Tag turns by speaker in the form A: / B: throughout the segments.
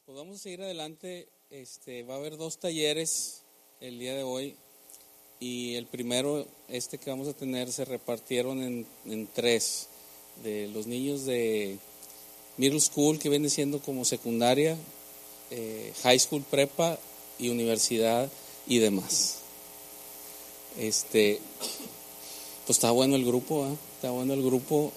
A: Pues vamos a seguir adelante. Va a haber 2 talleres el día de hoy. Y el primero, que vamos a tener, se repartieron en 3. De los niños de middle school, que viene siendo como secundaria, high school, prepa y universidad y demás. Pues está bueno el grupo, está bueno el grupo.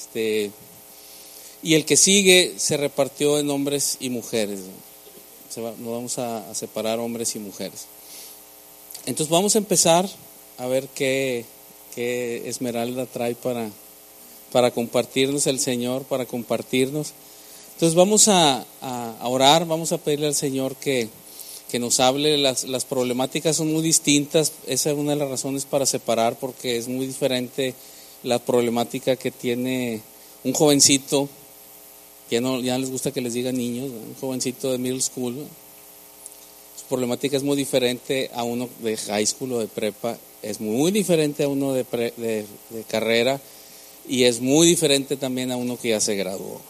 A: Y el que sigue se repartió en hombres y mujeres. Nos vamos a separar hombres y mujeres. Entonces vamos a empezar a ver qué Esmeralda trae para compartirnos el Señor, para compartirnos. Entonces vamos a orar, vamos a pedirle al Señor que nos hable. Las problemáticas son muy distintas. Esa es una de las razones para separar, porque es muy diferente la problemática que tiene un jovencito. Ya no les gusta que les digan niños, ¿no? Un jovencito de middle school, ¿no? Su problemática es muy diferente a uno de high school o de prepa, es muy diferente a uno de carrera, y es muy diferente también a uno que ya se graduó.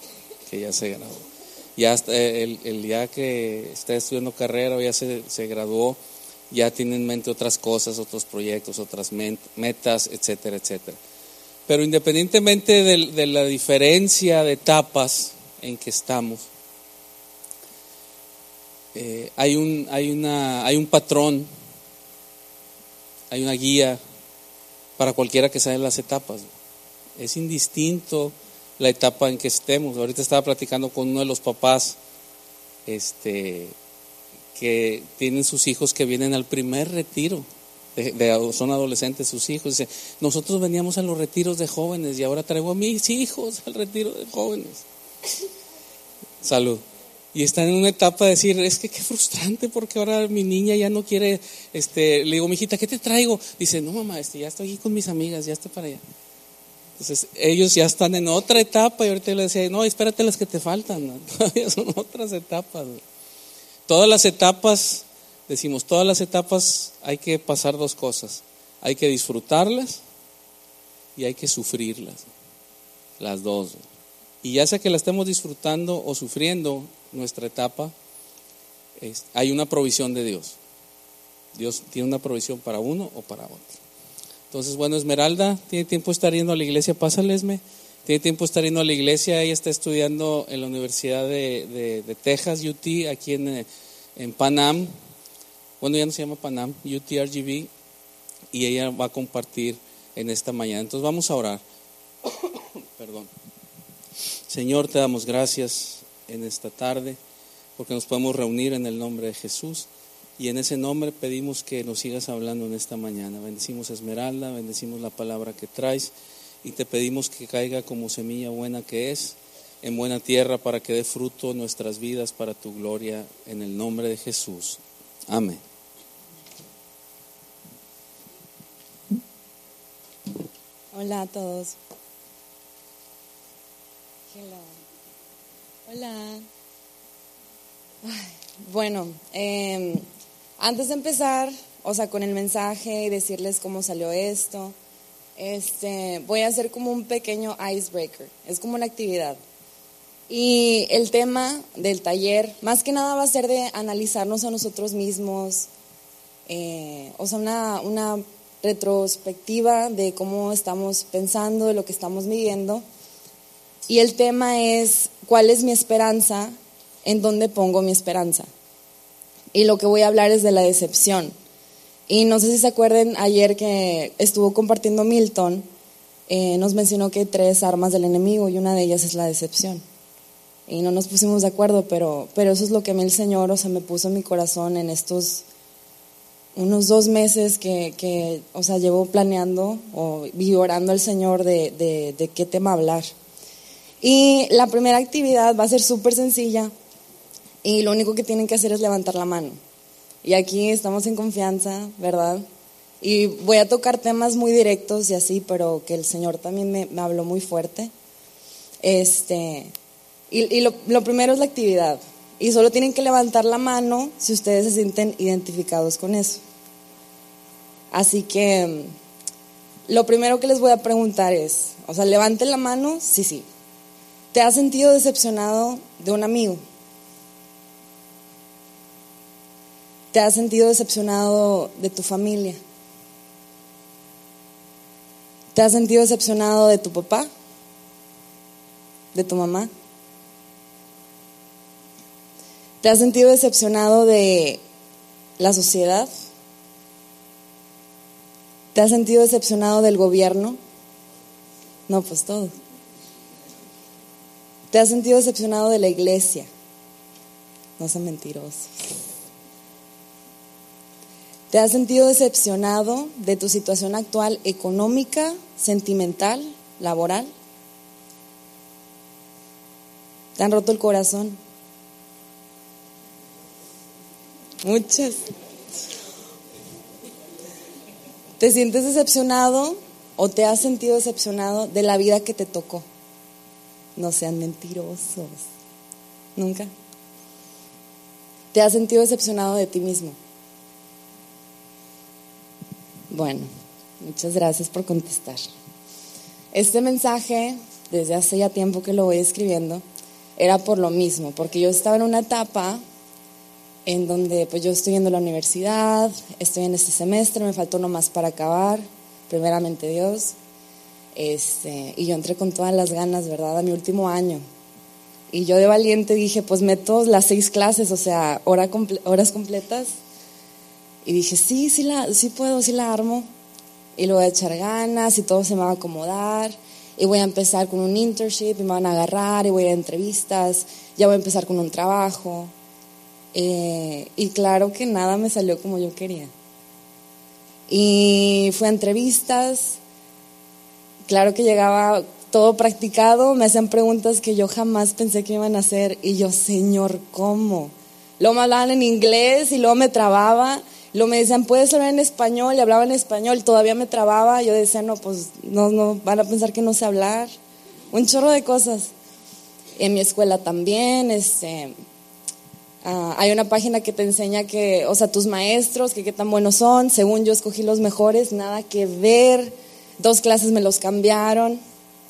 A: Ya hasta el día que está estudiando carrera o ya se graduó, ya tiene en mente otras cosas, otros proyectos, otras metas, etcétera, etcétera. Pero independientemente de la diferencia de etapas en que estamos, hay un patrón, hay una guía para cualquiera que sea en las etapas. Es indistinto la etapa en que estemos. Ahorita estaba platicando con uno de los papás que tienen sus hijos que vienen al primer retiro. Son adolescentes sus hijos. Dice, nosotros veníamos a los retiros de jóvenes y ahora traigo a mis hijos al retiro de jóvenes. Salud. Y están en una etapa de decir, es que qué frustrante, porque ahora mi niña ya no quiere, le digo, mijita, ¿qué te traigo? Dice, no mamá, ya estoy aquí con mis amigas, ya estoy para allá. Entonces ellos ya están en otra etapa, y ahorita le decía, no, espérate las que te faltan, ¿no? Todavía son otras etapas, ¿no? Todas las etapas hay que pasar 2 cosas, hay que disfrutarlas y hay que sufrirlas, las 2. Y ya sea que la estemos disfrutando o sufriendo nuestra etapa, hay una provisión de Dios. Dios tiene una provisión para uno o para otro. Entonces, bueno, Esmeralda tiene tiempo de estar yendo a la iglesia, pásale, Esme. Tiene tiempo de estar yendo a la iglesia. Ella está estudiando en la Universidad de Texas, UT, aquí en Pan-Am. Bueno, ya no se llama Pan-Am, UTRGV. Y ella va a compartir en esta mañana. Entonces vamos a orar. Perdón. Señor, te damos gracias en esta tarde porque nos podemos reunir en el nombre de Jesús, y en ese nombre pedimos que nos sigas hablando en esta mañana. Bendecimos a Esmeralda, bendecimos la palabra que traes, y te pedimos que caiga como semilla buena que es en buena tierra, para que dé fruto en nuestras vidas para tu gloria, en el nombre de Jesús. Amén.
B: Hola a todos. Hola. Bueno, antes de empezar, con el mensaje y decirles cómo salió esto, voy a hacer como un pequeño icebreaker. Es como una actividad. Y el tema del taller, más que nada, va a ser de analizarnos a nosotros mismos, una retrospectiva de cómo estamos pensando, de lo que estamos viviendo. Y el tema es, ¿cuál es mi esperanza? ¿En dónde pongo mi esperanza? Y lo que voy a hablar es de la decepción. Y no sé si se acuerdan, ayer que estuvo compartiendo Milton, nos mencionó que hay 3 armas del enemigo, y una de ellas es la decepción. Y no nos pusimos de acuerdo, pero eso es lo que a mí el Señor, me puso en mi corazón en estos unos 2 meses que llevo planeando y orando al Señor de qué tema hablar. Y la primera actividad va a ser súper sencilla, y lo único que tienen que hacer es levantar la mano. Y aquí estamos en confianza, ¿verdad? Y voy a tocar temas muy directos y así, pero que el Señor también me habló muy fuerte. Y lo primero es la actividad. Y solo tienen que levantar la mano si ustedes se sienten identificados con eso. Así que lo primero que les voy a preguntar es, levanten la mano, sí. ¿Te has sentido decepcionado de un amigo? ¿Te has sentido decepcionado de tu familia? ¿Te has sentido decepcionado de tu papá? ¿De tu mamá? ¿Te has sentido decepcionado de la sociedad? ¿Te has sentido decepcionado del gobierno? No, pues todo. ¿Te has sentido decepcionado de la iglesia? No seas mentiroso. ¿Te has sentido decepcionado de tu situación actual económica, sentimental, laboral? ¿Te han roto el corazón? Muchas. ¿Te sientes decepcionado o te has sentido decepcionado de la vida que te tocó? No sean mentirosos. ¿Nunca? ¿Te has sentido decepcionado de ti mismo? Bueno, muchas gracias por contestar. Este mensaje, desde hace ya tiempo que lo voy escribiendo, era por lo mismo, porque yo estaba en una etapa en donde pues yo estoy yendo a la universidad, estoy en este semestre, me faltó uno más para acabar, primeramente Dios, y yo entré con todas las ganas, ¿verdad?, a mi último año. Y yo de valiente dije, pues meto las 6 clases, o sea, horas completas. Y dije, sí puedo, sí la armo. Y le voy a echar ganas y todo se me va a acomodar. Y voy a empezar con un internship y me van a agarrar y voy a ir a entrevistas. Ya voy a empezar con un trabajo. Y claro que nada me salió como yo quería. Y fui a entrevistas. Claro que llegaba todo practicado, me hacían preguntas que yo jamás pensé que iban a hacer. Y yo, Señor, ¿cómo? Luego me hablaban en inglés y luego me trababa. Luego me decían, ¿puedes hablar en español? Y hablaba en español, todavía me trababa. Yo decía, no, pues no, van a pensar que no sé hablar. Un chorro de cosas. En mi escuela también, hay una página que te enseña que, o sea, tus maestros, que qué tan buenos son. Según yo escogí los mejores, nada que ver. 2 clases me los cambiaron.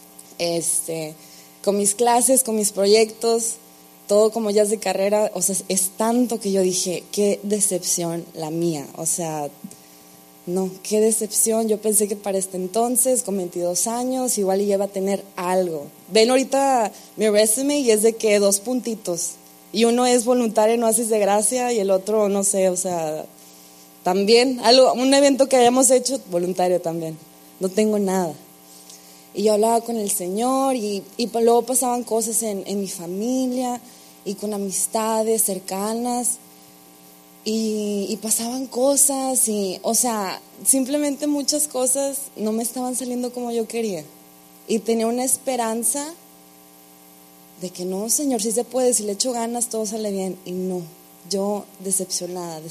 B: Con mis clases, con mis proyectos, todo como ya es de carrera, o sea, es tanto que yo dije, qué decepción la mía, o sea, no, qué decepción. Yo pensé que para este entonces, con 22 años, igual iba a tener algo. Ven ahorita mi resume y es de que 2 puntitos, y uno es voluntario, no haces de gracia, y el otro, no sé, o sea, también, un evento que hayamos hecho, voluntario también, no tengo nada. Y yo hablaba con el Señor y luego pasaban cosas en mi familia y con amistades cercanas y pasaban cosas y, o sea, simplemente muchas cosas no me estaban saliendo como yo quería. Y tenía una esperanza de que no, Señor, sí se puede, si le echo ganas todo sale bien. Y no, yo decepcionada.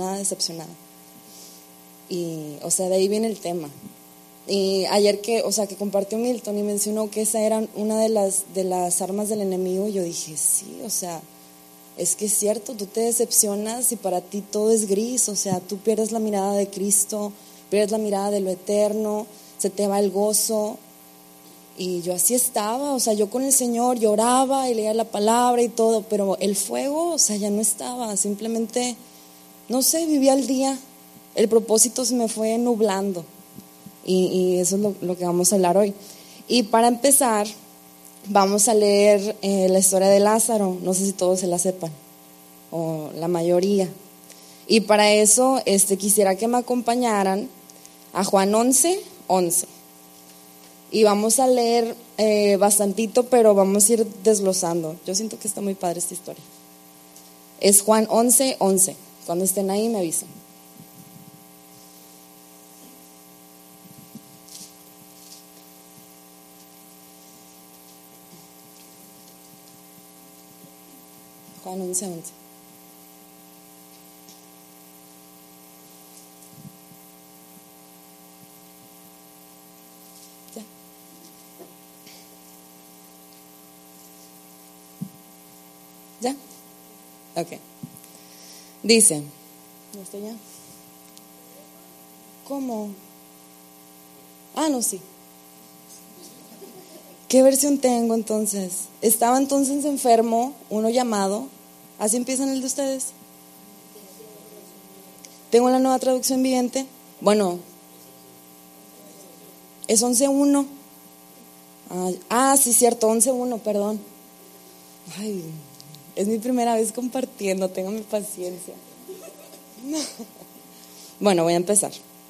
B: Y, o sea, de ahí viene el tema. Y ayer que compartió Milton y mencionó que esa era una de las armas del enemigo, yo dije, sí, o sea, es que es cierto, tú te decepcionas y para ti todo es gris, o sea, tú pierdes la mirada de Cristo, pierdes la mirada de lo eterno, se te va el gozo. Y yo así estaba, o sea, yo con el Señor lloraba y leía la palabra y todo, pero el fuego, o sea, ya no estaba, simplemente, no sé, vivía el día, el propósito se me fue nublando. Y eso es lo que vamos a hablar hoy. Y para empezar, vamos a leer la historia de Lázaro. No sé si todos se la sepan, o la mayoría. Y para eso quisiera que me acompañaran a Juan 11:11. Y vamos a leer bastantito, pero vamos a ir desglosando. Yo siento que está muy padre esta historia. Es Juan 11:11. Cuando estén ahí me avisan. Juan 11:11. ¿Ya? ¿Ya? Ok. Dice, ¿no estoy ya? ¿Cómo? Ah, no, sí. ¿Qué versión tengo entonces? Estaba entonces enfermo, uno llamado. ¿Así empiezan el de ustedes? Tengo la Nueva Traducción Viviente. Bueno, es 11:1. Sí, cierto, 11:1, perdón. Ay, es mi primera vez compartiendo, tengan mi paciencia. Bueno, voy a empezar.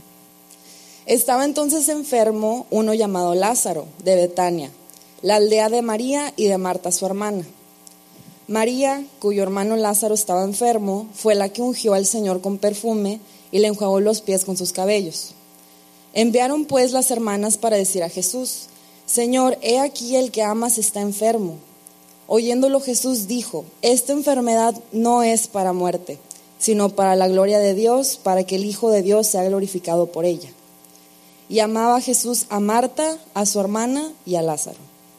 B: Estaba entonces enfermo uno llamado Lázaro, de Betania, la aldea de María y de Marta su hermana. María, cuyo hermano Lázaro estaba enfermo, fue la que ungió al Señor con perfume y le enjuagó los pies con sus cabellos. Enviaron pues las hermanas para decir a Jesús: Señor, he aquí el que amas está enfermo. Oyéndolo Jesús dijo: esta enfermedad no es para muerte, sino para la gloria de Dios, para que el Hijo de Dios sea glorificado por ella. Y amaba Jesús a Marta, a su hermana y a Lázaro.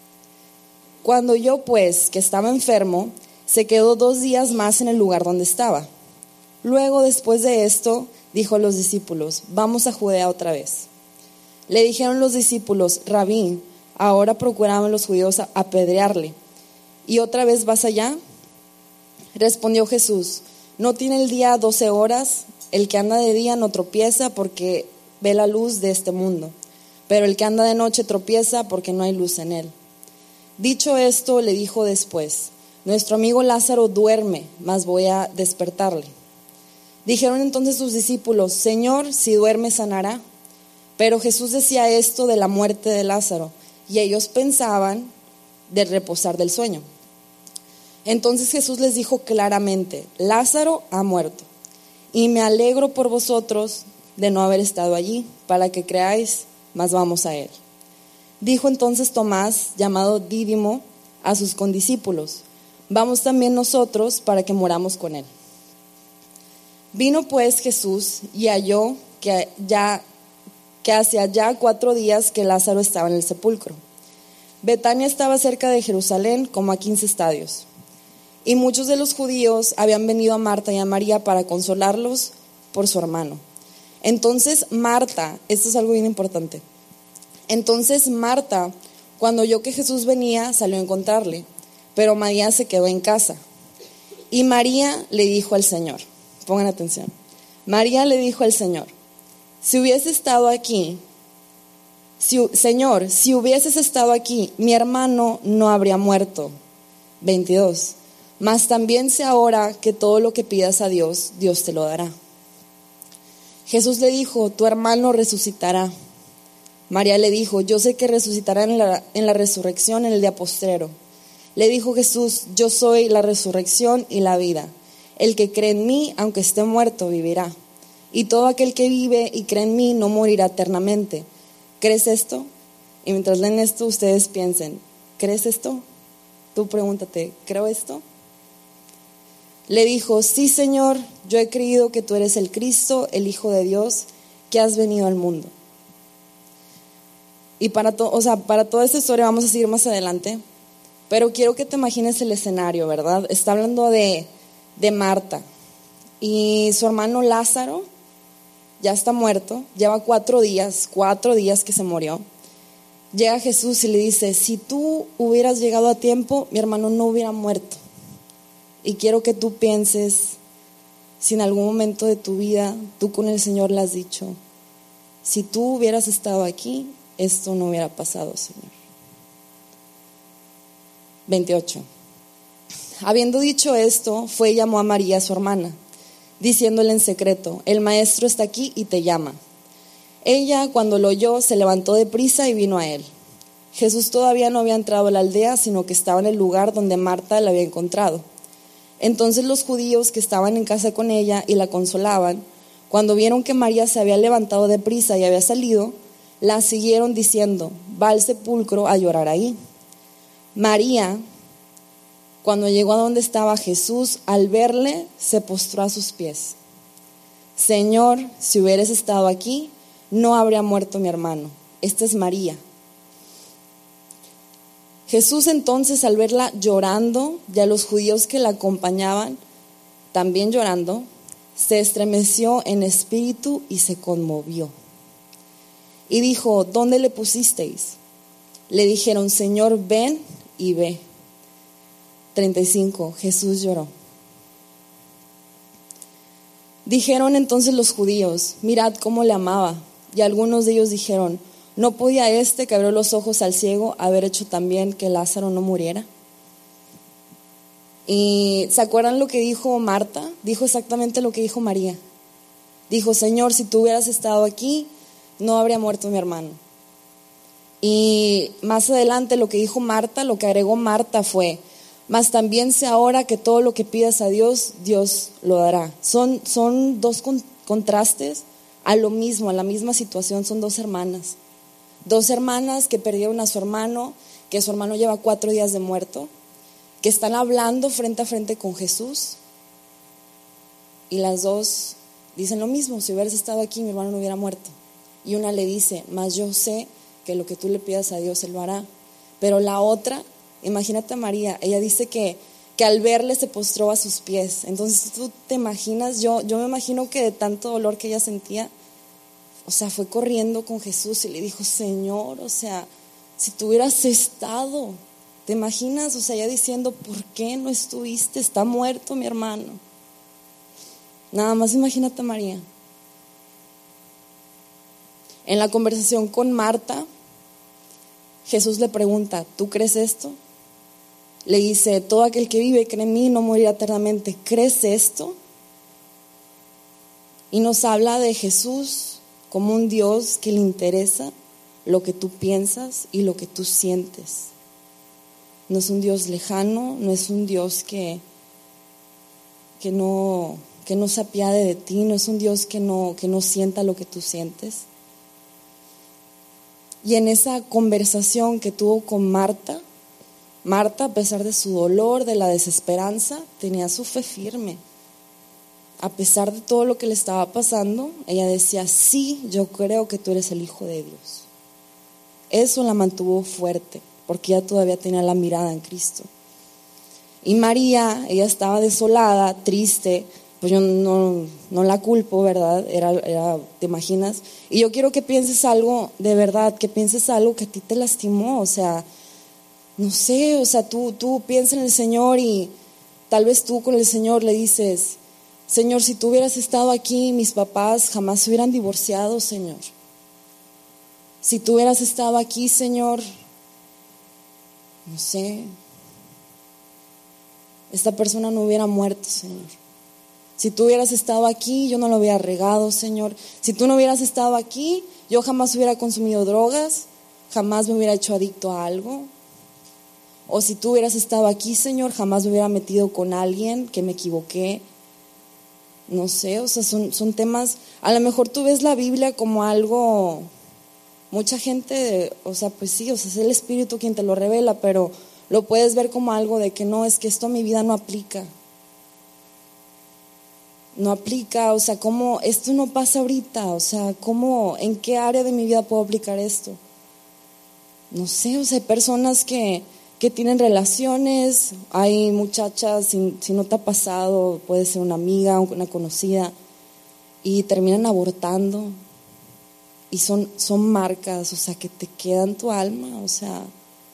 B: Cuando oyó pues que estaba enfermo, se quedó 2 días más en el lugar donde estaba. Luego, después de esto, dijo a los discípulos: vamos a Judea otra vez. Le dijeron los discípulos: Rabí, ahora procuraban los judíos apedrearle, ¿y otra vez vas allá? Respondió Jesús: ¿no tiene el día 12 horas? El que anda de día no tropieza porque ve la luz de este mundo, pero el que anda de noche tropieza porque no hay luz en él. Dicho esto, le dijo después: nuestro amigo Lázaro duerme, mas voy a despertarle. Dijeron entonces sus discípulos: Señor, si duerme sanará. Pero Jesús decía esto de la muerte de Lázaro, y ellos pensaban del reposar del sueño. Entonces Jesús les dijo claramente: Lázaro ha muerto, y me alegro por vosotros de no haber estado allí, para que creáis, mas vamos a él. Dijo entonces Tomás, llamado Dídimo, a sus condiscípulos: vamos también nosotros para que moramos con él. Vino pues Jesús y halló que hacía ya 4 días que Lázaro estaba en el sepulcro. Betania estaba cerca de Jerusalén, como a 15 estadios. Y muchos de los judíos habían venido a Marta y a María para consolarlos por su hermano. Entonces Marta, esto es algo bien importante. Entonces Marta, cuando oyó que Jesús venía, salió a encontrarle, pero María se quedó en casa. Y María le dijo al Señor, pongan atención, María le dijo al Señor: si hubieses estado aquí, Señor, si hubieses estado aquí, mi hermano no habría muerto. 22. Mas también sé ahora que todo lo que pidas a Dios, Dios te lo dará. Jesús le dijo: tu hermano resucitará. María le dijo: yo sé que resucitará en la resurrección en el día postrero. Le dijo Jesús: yo soy la resurrección y la vida. El que cree en mí, aunque esté muerto, vivirá. Y todo aquel que vive y cree en mí no morirá eternamente. ¿Crees esto? Y mientras leen esto, ustedes piensen: ¿crees esto? Tú pregúntate: ¿creo esto? Le dijo: sí, Señor, yo he creído que tú eres el Cristo, el Hijo de Dios, que has venido al mundo. Y para toda esta historia vamos a seguir más adelante, pero quiero que te imagines el escenario, ¿verdad? Está hablando de Marta y su hermano Lázaro ya está muerto, lleva 4 días que se murió. Llega Jesús y le dice: si tú hubieras llegado a tiempo, mi hermano no hubiera muerto. Y quiero que tú pienses si en algún momento de tu vida tú con el Señor le has dicho: si tú hubieras estado aquí, esto no hubiera pasado, Señor. 28. Habiendo dicho esto, fue y llamó a María, su hermana, diciéndole en secreto: el maestro está aquí y te llama. Ella, cuando lo oyó, se levantó deprisa y vino a él. Jesús todavía no había entrado a la aldea, sino que estaba en el lugar donde Marta la había encontrado. Entonces los judíos que estaban en casa con ella y la consolaban, cuando vieron que María se había levantado deprisa y había salido, la siguieron diciendo: va al sepulcro a llorar ahí. María, cuando llegó a donde estaba Jesús, al verle, se postró a sus pies. Señor, si hubieras estado aquí, no habría muerto mi hermano. Esta es María. Jesús entonces, al verla llorando, y a los judíos que la acompañaban también llorando, se estremeció en espíritu y se conmovió. Y dijo: ¿dónde le pusisteis? Le dijeron: Señor, ven y ve. 35. Jesús lloró. Dijeron entonces los judíos: mirad cómo le amaba. Y algunos de ellos dijeron: ¿no podía este que abrió los ojos al ciego haber hecho también que Lázaro no muriera? Y ¿se acuerdan lo que dijo Marta? Dijo exactamente lo que dijo María. Dijo: Señor, si tú hubieras estado aquí, no habría muerto mi hermano. Y más adelante lo que dijo Marta, lo que agregó Marta fue: mas también sé ahora que todo lo que pidas a Dios, Dios lo dará. Son dos contrastes a lo mismo, a la misma situación. Son dos hermanas que perdieron a su hermano, que su hermano lleva 4 días de muerto, que están hablando frente a frente con Jesús, y las dos dicen lo mismo: si hubieras estado aquí, mi hermano no hubiera muerto. Y una le dice: mas yo sé que lo que tú le pidas a Dios, Él lo hará. Pero la otra, imagínate a María, ella dice que al verle se postró a sus pies. Entonces tú te imaginas, yo me imagino que de tanto dolor que ella sentía, o sea, fue corriendo con Jesús y le dijo: Señor, o sea, si tú hubieras estado, ¿te imaginas? O sea, ella diciendo: ¿por qué no estuviste? Está muerto mi hermano. Nada más imagínate a María. En la conversación con Marta, Jesús le pregunta: ¿tú crees esto? Le dice: todo aquel que vive y cree en mí no morirá eternamente. ¿Crees esto? Y nos habla de Jesús como un Dios que le interesa lo que tú piensas y lo que tú sientes. No es un Dios lejano, no es un Dios que no se apiade de ti, no es un Dios que no sienta lo que tú sientes. Y en esa conversación que tuvo con Marta, a pesar de su dolor, de la desesperanza, tenía su fe firme. A pesar de todo lo que le estaba pasando, ella decía: sí, yo creo que tú eres el Hijo de Dios. Eso la mantuvo fuerte, porque ella todavía tenía la mirada en Cristo. Y María, ella estaba desolada, triste. Pues yo no la culpo, ¿verdad? Era, ¿te imaginas? Y yo quiero que pienses algo de verdad, que pienses algo que a ti te lastimó. O sea, no sé, o sea, tú piensas en el Señor y tal vez tú con el Señor le dices: Señor, si tú hubieras estado aquí, mis papás jamás se hubieran divorciado, Señor. Si tú hubieras estado aquí, Señor, no sé, esta persona no hubiera muerto, Señor. Si tú hubieras estado aquí, yo no lo hubiera regado, Señor. Si tú no hubieras estado aquí, yo jamás hubiera consumido drogas, jamás me hubiera hecho adicto a algo. O si tú hubieras estado aquí, Señor, jamás me hubiera metido con alguien que me equivoqué. No sé, o sea, son temas. A lo mejor tú ves la Biblia como algo, mucha gente, o sea, pues sí, o sea, es el Espíritu quien te lo revela, pero lo puedes ver como algo de que no, es que esto a mi vida no aplica. No aplica, o sea, ¿cómo? Esto no pasa ahorita, o sea, ¿cómo? ¿En qué área de mi vida puedo aplicar esto? No sé, o sea, hay personas que tienen relaciones, hay muchachas, si no te ha pasado, puede ser una amiga, una conocida, y terminan abortando, y son marcas, o sea, que te quedan tu alma, o sea,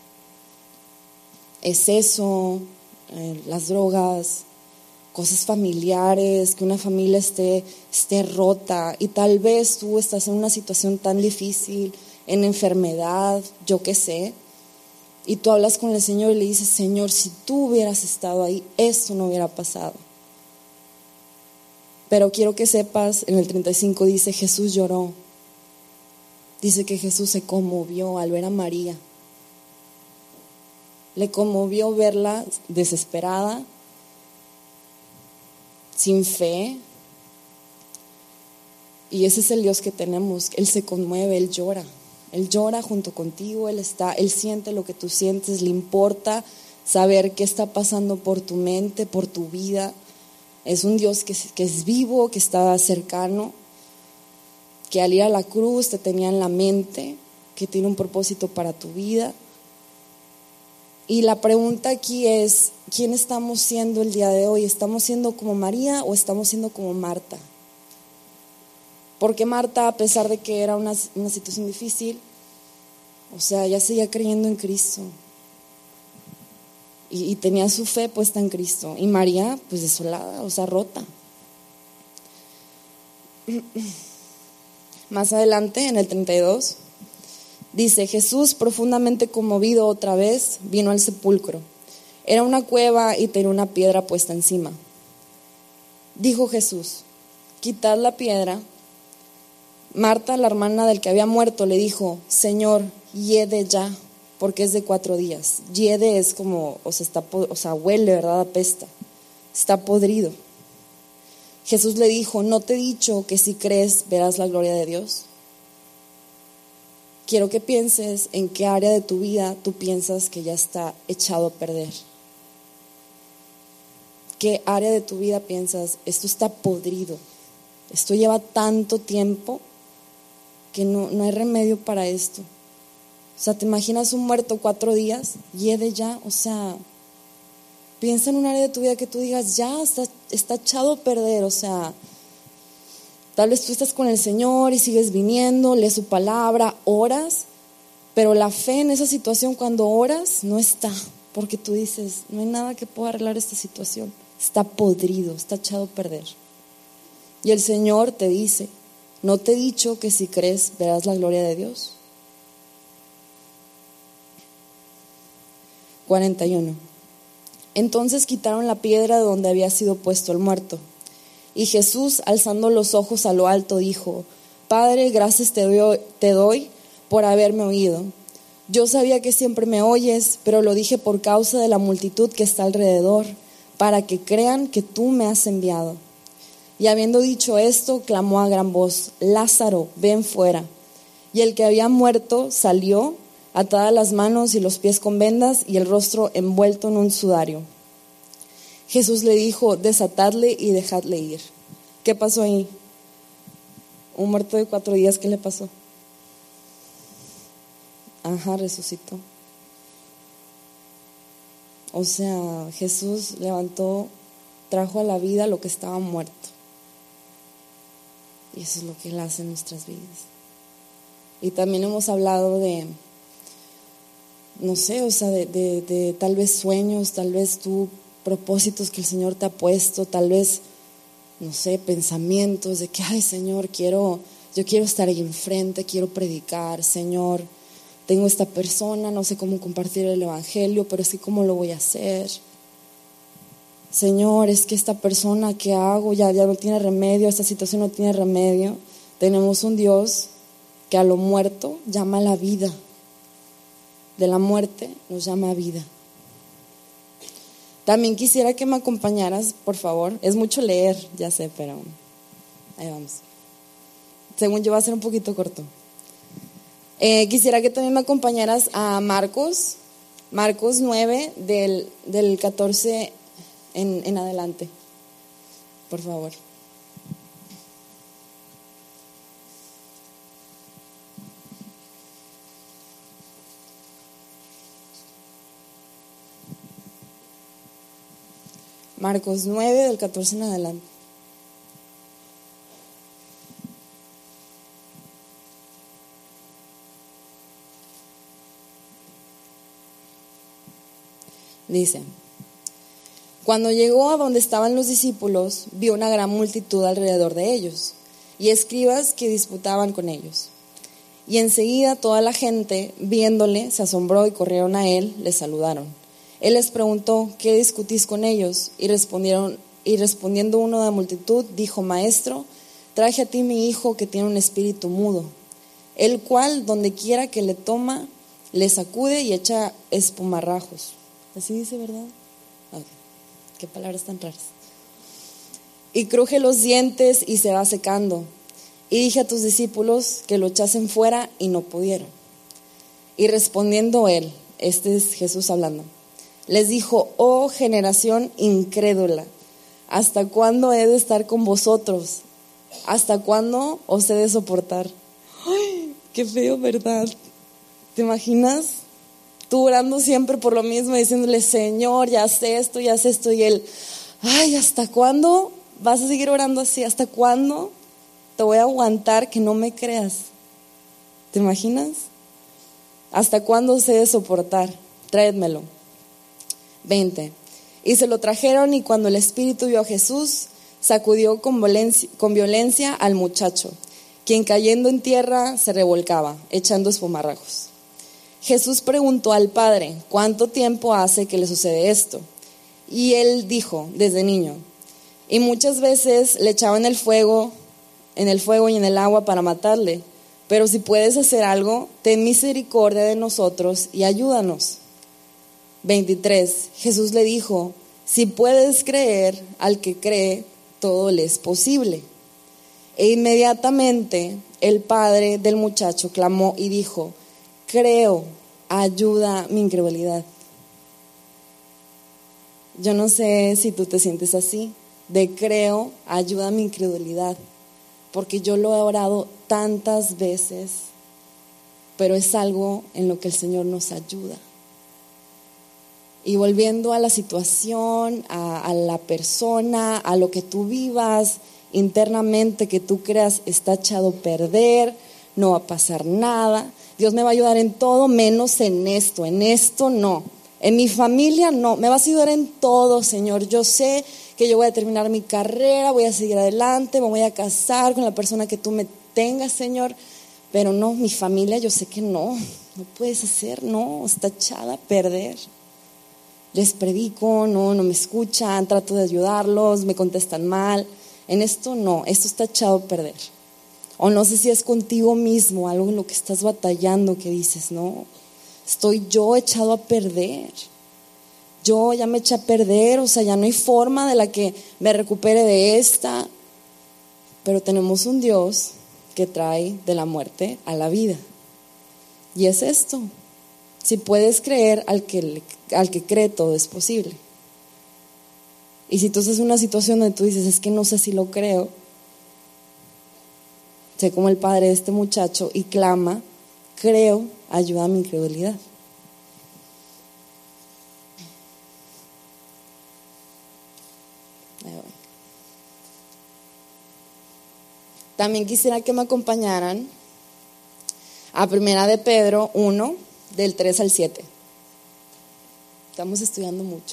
B: es eso, las drogas, cosas familiares, que una familia esté rota, y tal vez tú estás en una situación tan difícil, en enfermedad, yo qué sé, y tú hablas con el Señor y le dices: Señor, si tú hubieras estado ahí, esto no hubiera pasado. Pero quiero que sepas, en el 35 dice: Jesús lloró. Dice que Jesús se conmovió al ver a María. Le conmovió verla desesperada, sin fe. Y ese es el Dios que tenemos. Él se conmueve, Él llora. Él llora junto contigo, Él siente lo que tú sientes, le importa saber qué está pasando por tu mente, por tu vida. Es un Dios que es vivo, que está cercano, que al ir a la cruz te tenía en la mente, que tiene un propósito para tu vida. Y la pregunta aquí es: ¿quién estamos siendo el día de hoy? ¿Estamos siendo como María o estamos siendo como Marta? Porque Marta, a pesar de que era una situación difícil, o sea, ya seguía creyendo en Cristo y tenía su fe puesta en Cristo. Y María, pues desolada, o sea, rota. Más adelante, en el 32, dice: Jesús, profundamente conmovido otra vez, vino al sepulcro. Era una cueva y tenía una piedra puesta encima. Dijo Jesús: quitad la piedra. Marta, la hermana del que había muerto, le dijo: Señor, hiede ya, porque es de 4 días. Hiede es como, huele, ¿verdad? Apesta. Está podrido. Jesús le dijo: ¿no te he dicho que si crees verás la gloria de Dios? Quiero que pienses en qué área de tu vida tú piensas que ya está echado a perder. ¿Qué área de tu vida piensas, esto está podrido? Esto lleva tanto tiempo que no hay remedio para esto. O sea, ¿te imaginas un muerto 4 días? Hiede ya, piensa en un área de tu vida que tú digas, ya está echado a perder. Tal vez tú estás con el Señor y sigues viniendo, lees su palabra, oras, pero la fe en esa situación cuando oras no está, porque tú dices, no hay nada que pueda arreglar esta situación. Está podrido, está echado a perder. Y el Señor te dice: ¿no te he dicho que si crees verás la gloria de Dios? 41. Entonces quitaron la piedra de donde había sido puesto el muerto. Y Jesús, alzando los ojos a lo alto, dijo: Padre, gracias te doy por haberme oído. Yo sabía que siempre me oyes, pero lo dije por causa de la multitud que está alrededor, para que crean que tú me has enviado. Y habiendo dicho esto, clamó a gran voz: Lázaro, ven fuera. Y el que había muerto salió, atadas las manos y los pies con vendas y el rostro envuelto en un sudario. Jesús le dijo: desatadle y dejadle ir. ¿Qué pasó ahí? Un muerto de 4 días, ¿qué le pasó? Resucitó. Jesús levantó, trajo a la vida lo que estaba muerto. Y eso es lo que Él hace en nuestras vidas. Y también hemos hablado de tal vez sueños, tal vez propósitos que el Señor te ha puesto, tal vez, pensamientos de que, ay Señor, yo quiero estar ahí enfrente, quiero predicar, Señor, tengo esta persona, no sé cómo compartir el evangelio, pero es que ¿cómo lo voy a hacer? Señor, es que esta persona, ¿qué hago? Ya no tiene remedio, esta situación no tiene remedio. Tenemos un Dios que a lo muerto llama a la vida. De la muerte nos llama a vida. También quisiera que me acompañaras, por favor. Es mucho leer, ya sé, pero ahí vamos. Según yo va a ser un poquito corto. Quisiera que también me acompañaras a Marcos 9, del 14 en adelante, por favor. Marcos 9, del 14 en adelante. Dice: cuando llegó a donde estaban los discípulos, vio una gran multitud alrededor de ellos y escribas que disputaban con ellos. Y enseguida toda la gente, viéndole, se asombró y corrieron a él, le saludaron. Él les preguntó: ¿qué discutís con ellos? Y respondiendo uno de la multitud, dijo: Maestro, traje a ti mi hijo que tiene un espíritu mudo, el cual donde quiera que le toma, le sacude y echa espumarrajos. Así dice, ¿verdad? Okay. Qué palabras tan raras. Y cruje los dientes y se va secando. Y dije a tus discípulos que lo echasen fuera y no pudieron. Y respondiendo él, este es Jesús hablando, les dijo: oh generación incrédula, ¿hasta cuándo he de estar con vosotros? ¿Hasta cuándo os he de soportar? Ay, qué feo, ¿verdad? ¿Te imaginas? Tú orando siempre por lo mismo, diciéndole: Señor, ya sé esto, y él: ay, ¿hasta cuándo vas a seguir orando así? ¿Hasta cuándo te voy a aguantar que no me creas? ¿Te imaginas? ¿Hasta cuándo se de soportar? Tráedmelo. 20. Y se lo trajeron, y cuando el espíritu vio a Jesús, sacudió con violencia al muchacho, quien cayendo en tierra se revolcaba, echando espumarajos. Jesús preguntó al padre, ¿cuánto tiempo hace que le sucede esto? Y él dijo, desde niño. Y muchas veces le echaban en el fuego y en el agua para matarle. Pero si puedes hacer algo, ten misericordia de nosotros y ayúdanos. 23. Jesús le dijo, si puedes creer, al que cree, todo le es posible. E inmediatamente el padre del muchacho clamó y dijo, creo, ayuda mi incredulidad. Yo no sé si tú te sientes así, de creo, ayuda mi incredulidad, porque yo lo he orado tantas veces, pero es algo en lo que el Señor nos ayuda. Y volviendo a la situación, a la persona, a lo que tú vivas internamente, que tú creas está echado a perder, no va a pasar nada, Dios me va a ayudar en todo menos en esto no, en mi familia no, me vas a ayudar en todo, Señor. Yo sé que yo voy a terminar mi carrera, voy a seguir adelante, me voy a casar con la persona que tú me tengas, Señor, pero no, mi familia yo sé que no puedes hacer, no, está echada a perder. Les predico, no me escuchan, trato de ayudarlos, me contestan mal. En esto no, esto está echado a perder. O no sé si es contigo mismo, algo en lo que estás batallando, que dices, no, estoy yo echado a perder. Yo ya me eché a perder, o sea, ya no hay forma de la que me recupere de esta. Pero tenemos un Dios que trae de la muerte a la vida. Y es esto. Si puedes creer, al que cree todo es posible. Y si tú estás en una situación donde tú dices, es que no sé si lo creo, sé como el padre de este muchacho y clama, creo, ayuda a mi incredulidad. También quisiera que me acompañaran a 1 de Pedro 1, del 3 al 7. Estamos estudiando mucho.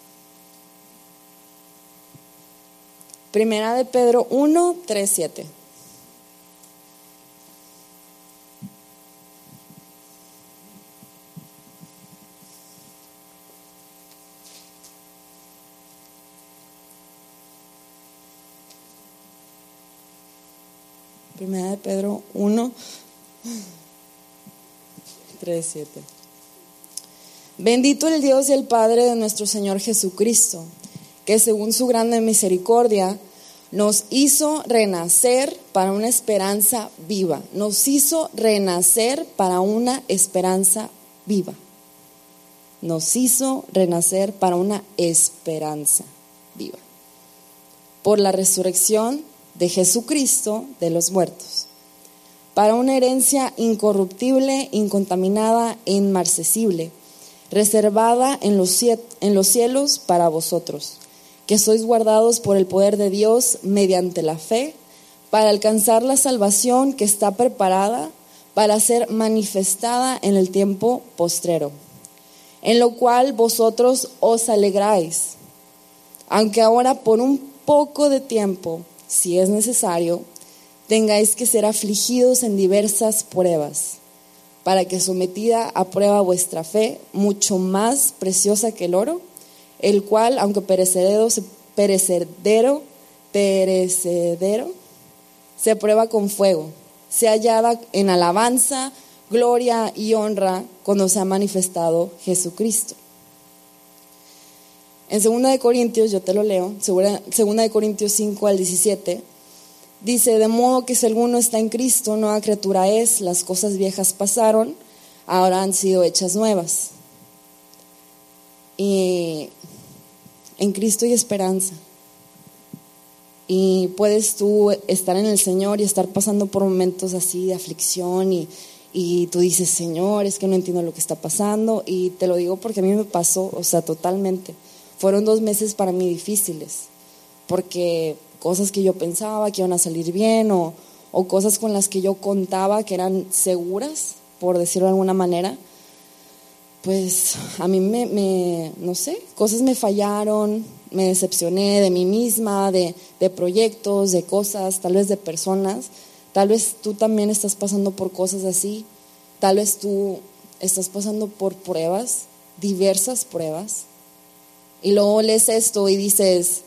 B: 1 de Pedro 1, 3, 7. Primera de Pedro 1, 3, 7. Bendito el Dios y el Padre de nuestro Señor Jesucristo, que según su grande misericordia nos hizo renacer para una esperanza viva. Nos hizo renacer para una esperanza viva. Nos hizo renacer para una esperanza viva. Por la resurrección de Jesucristo de los muertos, para una herencia incorruptible, incontaminada e inmarcesible, reservada en los cielos para vosotros, que sois guardados por el poder de Dios mediante la fe, para alcanzar la salvación que está preparada para ser manifestada en el tiempo postrero, en lo cual vosotros os alegráis, aunque ahora por un poco de tiempo, si es necesario, tengáis que ser afligidos en diversas pruebas, para que sometida a prueba vuestra fe, mucho más preciosa que el oro, el cual, aunque perecedero, se prueba con fuego, sea hallada en alabanza, gloria y honra cuando se ha manifestado Jesucristo. En 2 de Corintios, yo te lo leo, 2 de Corintios 5 al 17, dice, de modo que si alguno está en Cristo, nueva criatura es, las cosas viejas pasaron, ahora han sido hechas nuevas. Y en Cristo hay esperanza. Y puedes tú estar en el Señor y estar pasando por momentos así de aflicción y tú dices, Señor, es que no entiendo lo que está pasando. Y te lo digo porque a mí me pasó, o sea, totalmente. Fueron 2 meses para mí difíciles, porque cosas que yo pensaba que iban a salir bien o cosas con las que yo contaba que eran seguras, por decirlo de alguna manera, pues a mí no sé, cosas me fallaron, me decepcioné de mí misma, de proyectos, de cosas, tal vez de personas. Tal vez tú también estás pasando por cosas así. Tal vez tú estás pasando por pruebas, diversas pruebas. Y luego lees esto y dices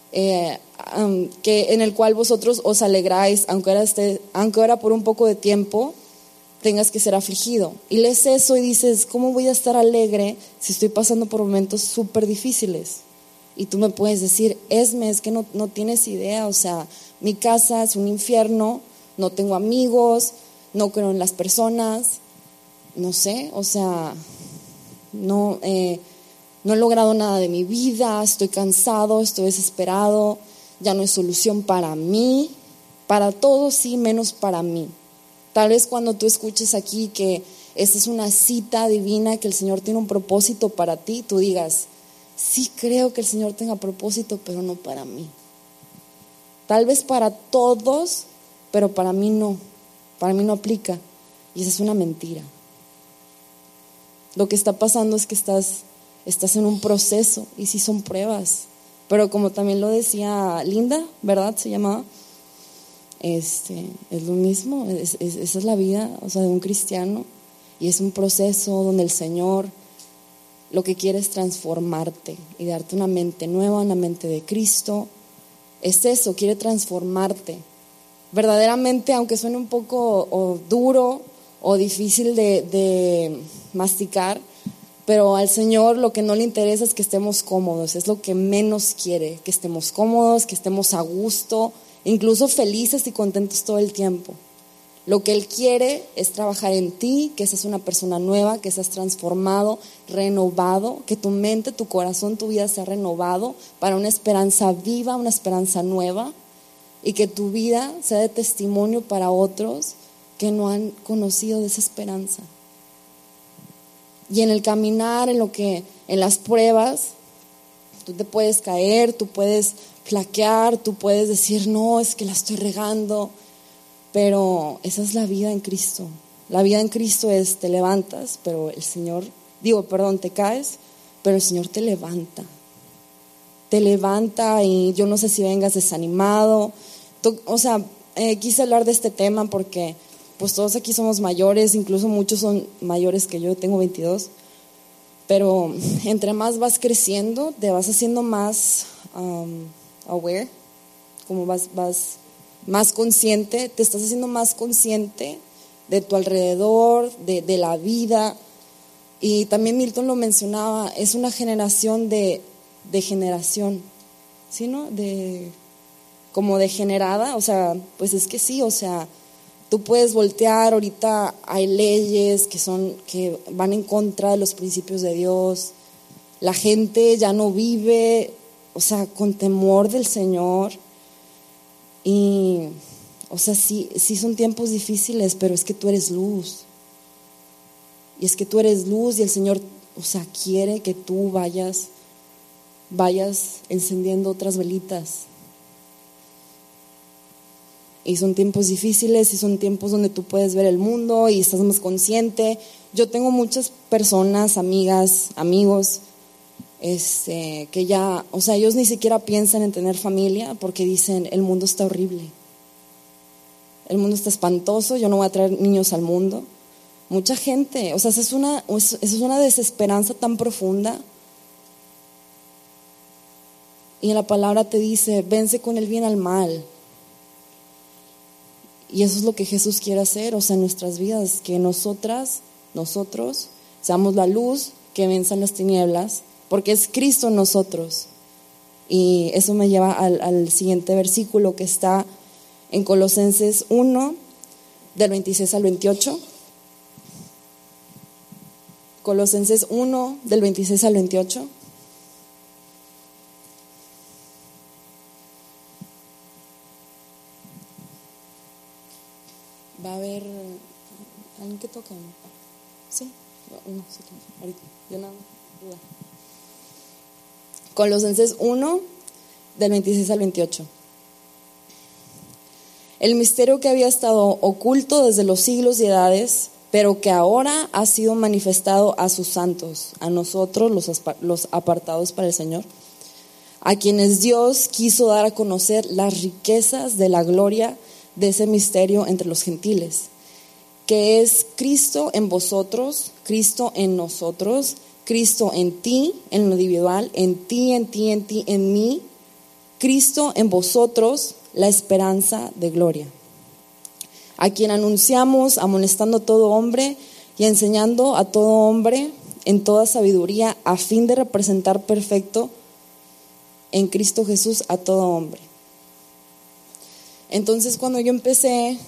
B: que en el cual vosotros os alegráis, aunque ahora por un poco de tiempo tengas que ser afligido. Y lees eso y dices, ¿cómo voy a estar alegre si estoy pasando por momentos súper difíciles? Y tú me puedes decir, Esme, es que no tienes idea, o sea, mi casa es un infierno, no tengo amigos, no creo en las personas, no sé, o sea, no he logrado nada de mi vida, estoy cansado, estoy desesperado, ya no hay solución para mí, para todos sí, menos para mí. Tal vez cuando tú escuches aquí que esta es una cita divina, que el Señor tiene un propósito para ti, tú digas, sí creo que el Señor tenga propósito, pero no para mí. Tal vez para todos, pero para mí no aplica. Y esa es una mentira. Lo que está pasando es que estás en un proceso y sí son pruebas. Pero como también lo decía Linda, ¿verdad? Se llamaba. Es lo mismo, esa es la vida, o sea, de un cristiano. Y es un proceso donde el Señor lo que quiere es transformarte y darte una mente nueva, una mente de Cristo. Es eso, quiere transformarte. Verdaderamente, aunque suene un poco duro o difícil de masticar, pero al Señor lo que no le interesa es que estemos cómodos, es lo que menos quiere, que estemos cómodos, que estemos a gusto, incluso felices y contentos todo el tiempo. Lo que Él quiere es trabajar en ti, que seas una persona nueva, que seas transformado, renovado, que tu mente, tu corazón, tu vida sea renovado para una esperanza viva, una esperanza nueva, y que tu vida sea de testimonio para otros que no han conocido de esa esperanza. Y en el caminar, en las pruebas, tú te puedes caer, tú puedes flaquear, tú puedes decir, no, es que la estoy regando, pero esa es la vida en Cristo. La vida en Cristo es, te levantas, pero el Señor, te caes, pero el Señor te levanta. Te levanta y yo no sé si vengas desanimado. Quise hablar de este tema porque pues todos aquí somos mayores, incluso muchos son mayores que yo tengo 22, pero entre más vas creciendo, te vas haciendo más aware, como vas más consciente, te estás haciendo más consciente de tu alrededor, de la vida. Y también Milton lo mencionaba, es una generación de generación, ¿sí, no? Como degenerada, o sea, pues es que sí, o sea, tú puedes voltear, ahorita hay leyes que van en contra de los principios de Dios, la gente ya no vive, o sea, con temor del Señor, y, o sea, sí son tiempos difíciles, pero es que tú eres luz, y es que tú eres luz y el Señor, o sea, quiere que tú vayas encendiendo otras velitas. Y son tiempos difíciles y son tiempos donde tú puedes ver el mundo y estás más consciente. Yo tengo muchas personas, amigas, amigos, que ya, o sea, ellos ni siquiera piensan en tener familia porque dicen, el mundo está horrible, el mundo está espantoso, yo no voy a traer niños al mundo. Mucha gente, o sea, esa es una desesperanza tan profunda. Y en la palabra te dice, vence con el bien al mal. Y eso es lo que Jesús quiere hacer, o sea, en nuestras vidas, que nosotros seamos la luz que venza las tinieblas, porque es Cristo en nosotros. Y eso me lleva al siguiente versículo que está en Colosenses 1, del 26 al 28. Colosenses 1, del 26 al 28. Va a haber alguien que toque, ¿no? Sí, uno, sí, ahorita, yo nada, duda. Colosenses 1, del 26 al 28. El misterio que había estado oculto desde los siglos y edades, pero que ahora ha sido manifestado a sus santos, a nosotros los apartados para el Señor, a quienes Dios quiso dar a conocer las riquezas de la gloria de ese misterio entre los gentiles, que es Cristo en vosotros, Cristo en nosotros, Cristo en ti, en lo individual, en ti, en mí, Cristo en vosotros, la esperanza de gloria. A quien anunciamos, amonestando a todo hombre y enseñando a todo hombre en toda sabiduría, a fin de representar perfecto en Cristo Jesús a todo hombre. Entonces, cuando yo empecé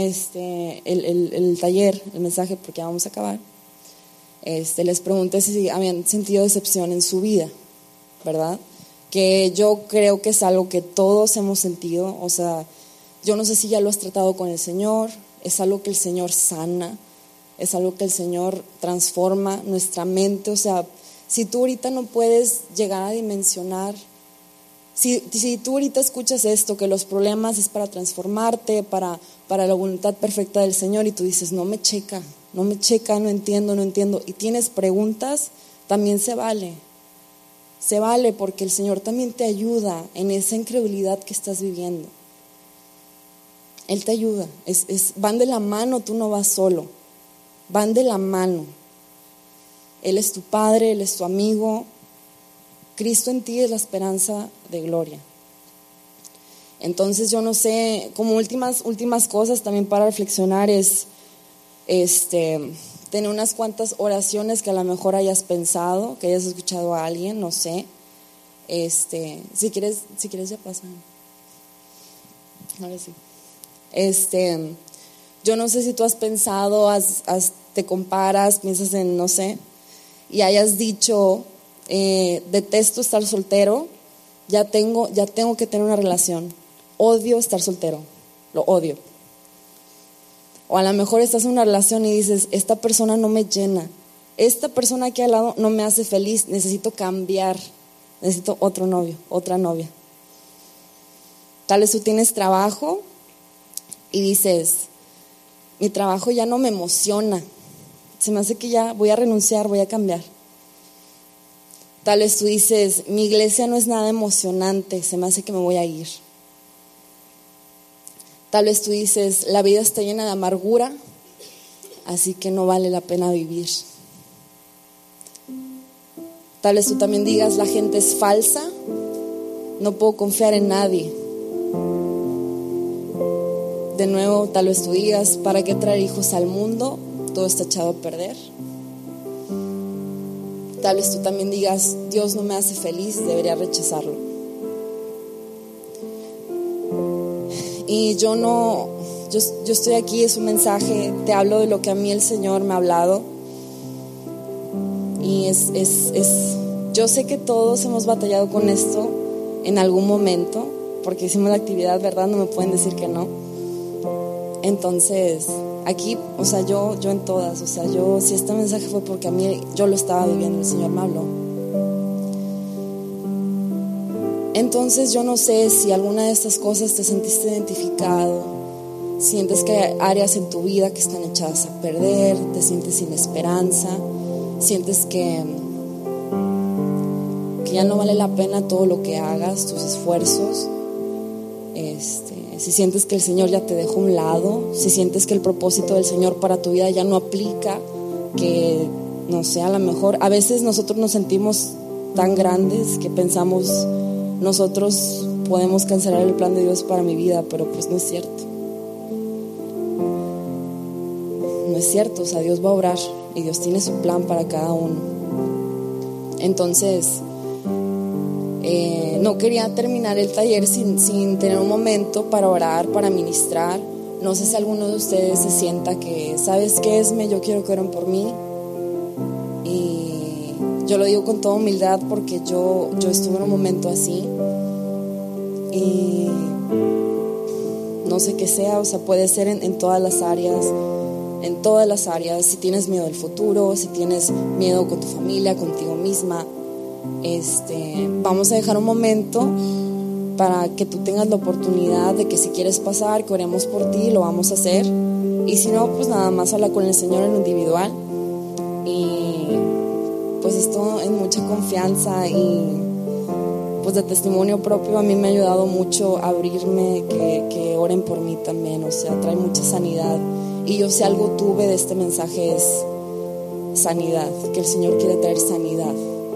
B: el taller, el mensaje, porque ya vamos a acabar, les pregunté si habían sentido decepción en su vida, ¿verdad? Que yo creo que es algo que todos hemos sentido. O sea, yo no sé si ya lo has tratado con el Señor, es algo que el Señor sana, es algo que el Señor transforma nuestra mente. O sea, si tú ahorita no puedes llegar a dimensionar, si tú ahorita escuchas esto, que los problemas es para transformarte, para la voluntad perfecta del Señor, y tú dices, no me checa, no entiendo, y tienes preguntas, también se vale, porque el Señor también te ayuda en esa incredulidad que estás viviendo. Él te ayuda, van de la mano, tú no vas solo, van de la mano. Él es tu Padre, Él es tu amigo. Cristo en ti es la esperanza de gloria. Entonces yo no sé, como últimas cosas también para reflexionar es tener unas cuantas oraciones que a lo mejor hayas pensado, que hayas escuchado a alguien, no sé. Si quieres ya pasa. Ahora sí. Yo no sé si tú has pensado, te comparas, piensas en, no sé, y hayas dicho, detesto estar soltero, ya tengo que tener una relación, odio estar soltero, lo odio. O a lo mejor estás en una relación y dices, esta persona no me llena, esta persona aquí al lado no me hace feliz, necesito cambiar, necesito otro novio, otra novia. Tal vez tú tienes trabajo y dices, mi trabajo ya no me emociona, se me hace que ya voy a renunciar, voy a cambiar. Tal vez tú dices, mi iglesia no es nada emocionante, se me hace que me voy a ir. Tal vez tú dices, la vida está llena de amargura, así que no vale la pena vivir. Tal vez tú también digas, la gente es falsa, no puedo confiar en nadie. De nuevo, tal vez tú digas, ¿para qué traer hijos al mundo? Todo está echado a perder. Tal vez tú también digas, Dios no me hace feliz, debería rechazarlo. Y yo estoy aquí, es un mensaje, te hablo de lo que a mí el Señor me ha hablado. Y yo sé que todos hemos batallado con esto en algún momento, porque hicimos la actividad, ¿verdad? No me pueden decir que no. Entonces, aquí, o sea, yo en todas, o sea, si este mensaje fue porque a mí, yo lo estaba viviendo, el Señor me habló. Entonces, yo no sé si alguna de estas cosas te sentiste identificado, sientes que hay áreas en tu vida que están echadas a perder, te sientes sin esperanza, sientes que ya no vale la pena todo lo que hagas, tus esfuerzos. Si sientes que el Señor ya te dejó a un lado, si sientes que el propósito del Señor para tu vida ya no aplica, que no sé, a lo mejor a veces nosotros nos sentimos tan grandes que pensamos nosotros podemos cancelar el plan de Dios para mi vida, pero pues no es cierto. No es cierto, o sea, Dios va a obrar y Dios tiene su plan para cada uno. Entonces, no quería terminar el taller sin tener un momento para orar, para ministrar. No sé si alguno de ustedes se sienta que, ¿sabes qué, Esme? Yo quiero que oren por mí. Y yo lo digo con toda humildad porque yo estuve en un momento así. Y no sé qué sea, o sea, puede ser en todas las áreas. En todas las áreas, si tienes miedo del futuro, si tienes miedo con tu familia, contigo misma. Vamos a dejar un momento para que tú tengas la oportunidad de que si quieres pasar, que oremos por ti, lo vamos a hacer. Y si no, pues nada más habla con el Señor en lo individual. Y pues esto en mucha confianza y pues de testimonio propio, a mí me ha ayudado mucho a abrirme, que oren por mí también, o sea, trae mucha sanidad. Y yo, si algo tuve de este mensaje, es sanidad, que el Señor quiere traer sanidad.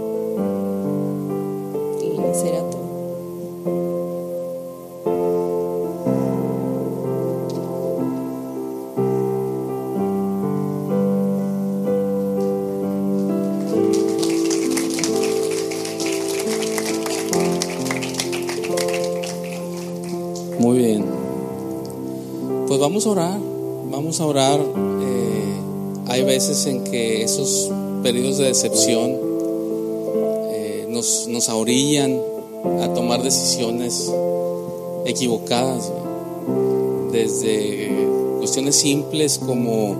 B: Y sería todo.
A: Muy bien, pues vamos a orar. Hay veces en que esos periodos de decepción nos ahorillan a tomar decisiones equivocadas, desde cuestiones simples como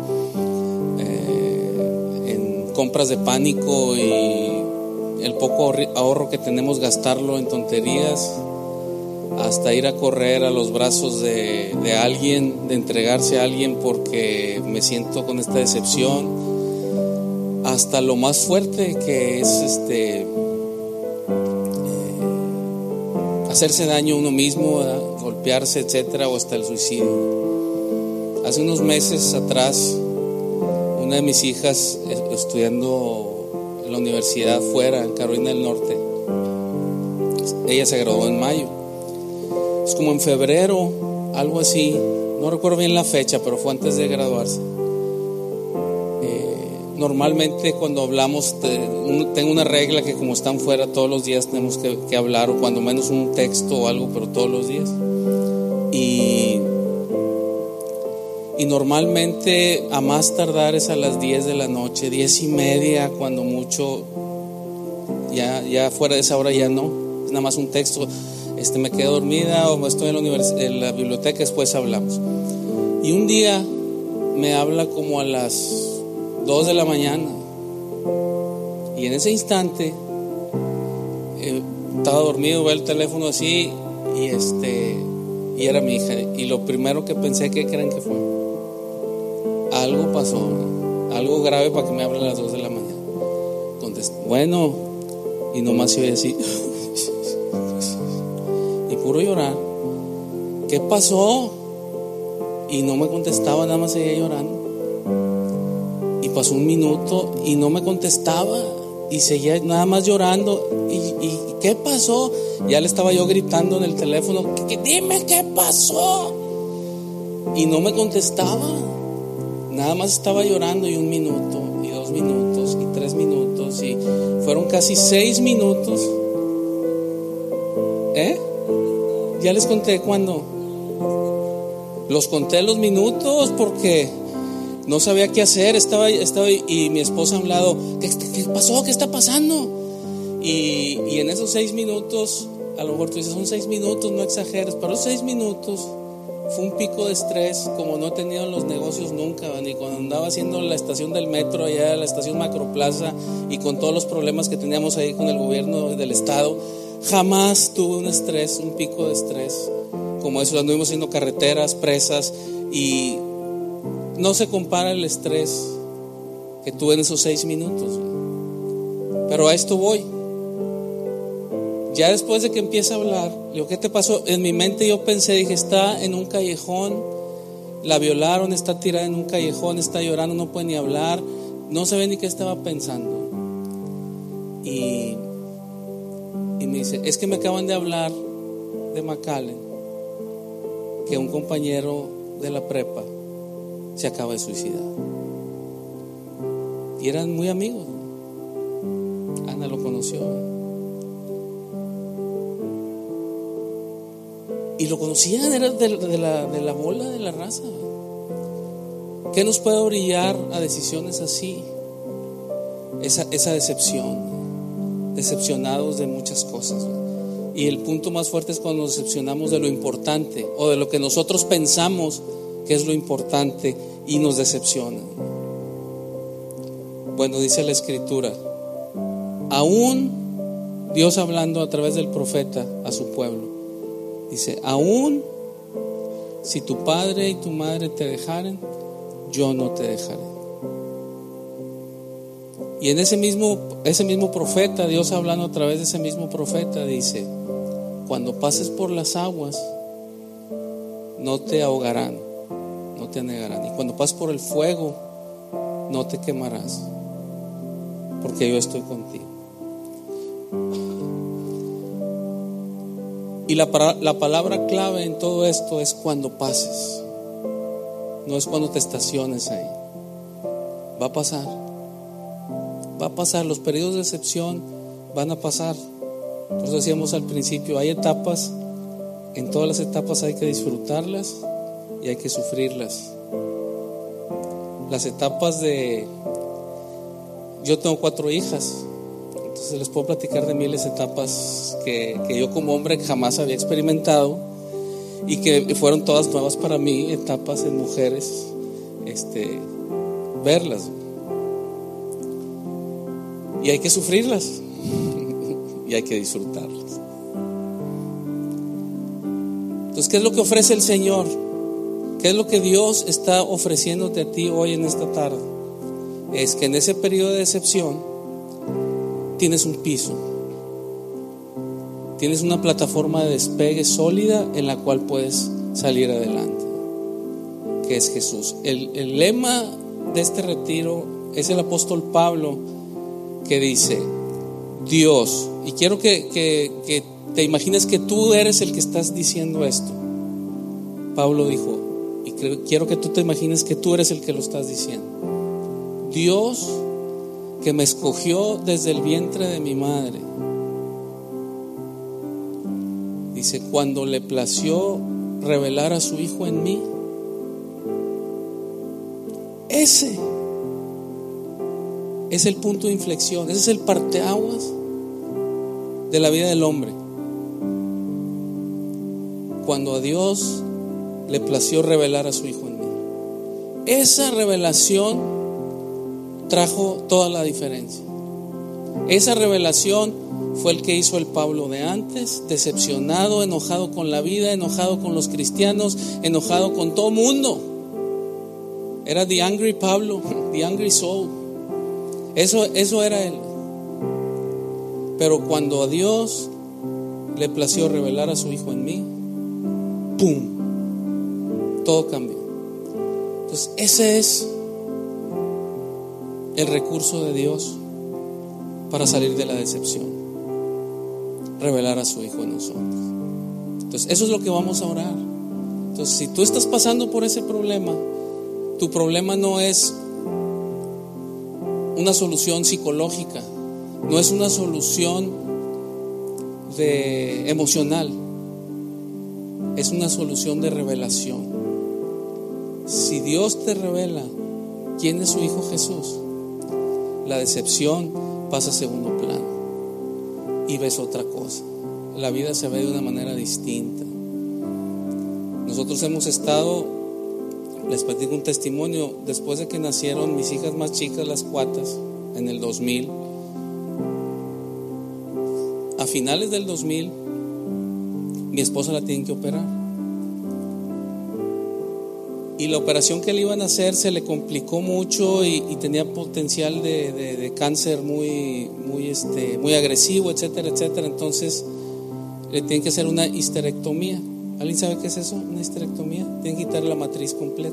A: en compras de pánico y el poco ahorro que tenemos, gastarlo en tonterías, hasta ir a correr a los brazos de alguien, de entregarse a alguien porque me siento con esta decepción, hasta lo más fuerte que es hacerse daño a uno mismo, golpearse, etcétera, o hasta el suicidio. Hace unos meses atrás, una de mis hijas, estudiando en la universidad fuera, en Carolina del Norte, ella se graduó en mayo. Es como en febrero, algo así, no recuerdo bien la fecha, pero fue antes de graduarse. Normalmente cuando hablamos, tengo una regla que como están fuera todos los días tenemos que hablar, o cuando menos un texto o algo, pero todos los días. Y normalmente a más tardar es a las 10 de la noche, 10:30, cuando mucho, ya fuera de esa hora ya no, es nada más un texto. Me quedé dormida o estoy en la biblioteca, después hablamos. Y un día me habla como a las 2 de la mañana, y en ese instante estaba dormido, veo el teléfono así y era mi hija, y lo primero que pensé, ¿qué creen que fue? Algo pasó, algo grave para que me hable a las 2 de la mañana. Contesté, bueno, y nomás se oye así y puro llorar. ¿Qué pasó? Y no me contestaba, nada más seguía llorando. Y pasó un minuto y no me contestaba y seguía nada más llorando. ¿Y qué pasó? Ya le estaba yo gritando en el teléfono, dime qué pasó. Y no me contestaba, nada más estaba llorando. Y 1 minuto, y 2 minutos, y 3 minutos, y fueron casi 6 minutos. Ya les conté cuándo. Los conté los minutos porque no sabía qué hacer. Estaba y mi esposa a un lado, ¿qué pasó? ¿Qué está pasando? Y en esos 6 minutos, a lo mejor tú dices, son 6 minutos, no exageres, pero 6 minutos fue un pico de estrés como no he tenido en los negocios nunca, ni cuando andaba haciendo la estación del metro, allá la estación Macroplaza, y con todos los problemas que teníamos ahí con el gobierno del estado. Jamás tuve un estrés, un pico de estrés como eso. Anduvimos haciendo carreteras, presas, y no se compara el estrés que tuve en esos 6 minutos. Pero a esto voy. Ya después de que empieza a hablar, le digo, ¿qué te pasó? En mi mente yo pensé, dije, está en un callejón, la violaron, está tirada en un callejón, está llorando, no puede ni hablar, no sabe ni qué estaba pensando. Y me dice, es que me acaban de hablar de McAllen, que un compañero de la prepa se acaba de suicidar. Y eran muy amigos. Ana lo conoció. Y lo conocían, era de la bola, de la raza. ¿Qué nos puede orillar a decisiones así? Esa decepción. Decepcionados de muchas cosas. Y el punto más fuerte es cuando nos decepcionamos de lo importante, o de lo que nosotros pensamos que es lo importante, y nos decepciona. Bueno, dice la Escritura, aún Dios hablando a través del profeta a su pueblo, dice, aún si tu padre y tu madre te dejaren, yo no te dejaré. Y en ese mismo profeta, Dios hablando a través de ese mismo profeta, dice, cuando pases por las aguas, no te ahogarán, no te anegarán. Y cuando pases por el fuego, no te quemarás, porque yo estoy contigo. Y la palabra clave en todo esto es cuando pases, no es cuando te estaciones ahí. Va a pasar, los periodos de decepción van a pasar. Por eso decíamos al principio, hay etapas, en todas las etapas hay que disfrutarlas y hay que sufrirlas. Las etapas yo tengo 4 hijas, entonces les puedo platicar de miles de etapas que yo como hombre jamás había experimentado y que fueron todas nuevas para mí, etapas en mujeres, verlas, y hay que sufrirlas y hay que disfrutarlas. Entonces, ¿qué es lo que ofrece el Señor? ¿Qué es lo que Dios está ofreciéndote a ti hoy en esta tarde? Es que en ese periodo de decepción tienes un piso, tienes una plataforma de despegue sólida en la cual puedes salir adelante, que es Jesús. El lema de este retiro es el apóstol Pablo, que dice: Dios, y quiero que te imagines que tú eres el que estás diciendo esto. Pablo dijo, y quiero que tú te imagines que tú eres el que lo estás diciendo: Dios, que me escogió desde el vientre de mi madre, dice, cuando le plació revelar a su Hijo en mí. Ese es el punto de inflexión, ese es el parteaguas de la vida del hombre. Cuando a Dios le plació revelar a su Hijo en mí. Esa revelación trajo toda la diferencia. Esa revelación fue el que hizo el Pablo de antes, decepcionado, enojado con la vida, enojado con los cristianos, enojado con todo mundo. Era the angry Pablo, the angry soul. Eso era él. Pero cuando a Dios le plació revelar a su Hijo en mí, ¡pum!, todo cambió. Entonces ese es el recurso de Dios para salir de la decepción: revelar a su Hijo en nosotros. Entonces eso es lo que vamos a orar. Entonces, si tú estás pasando por ese problema, tu problema no es una solución psicológica, no es una solución emocional, es una solución de revelación. Si Dios te revela quién es su Hijo Jesús, la decepción pasa a segundo plano y ves otra cosa. La vida se ve de una manera distinta. Nosotros hemos estado, les platico un testimonio, después de que nacieron mis hijas más chicas, las cuatas, en el 2000, a finales del 2000, mi esposa la tienen que operar. Y la operación que le iban a hacer se le complicó mucho y tenía potencial de cáncer muy agresivo, etcétera, etcétera. Entonces le tienen que hacer una histerectomía. ¿Alguien sabe qué es eso? Una histerectomía. Tienen que quitar la matriz completa.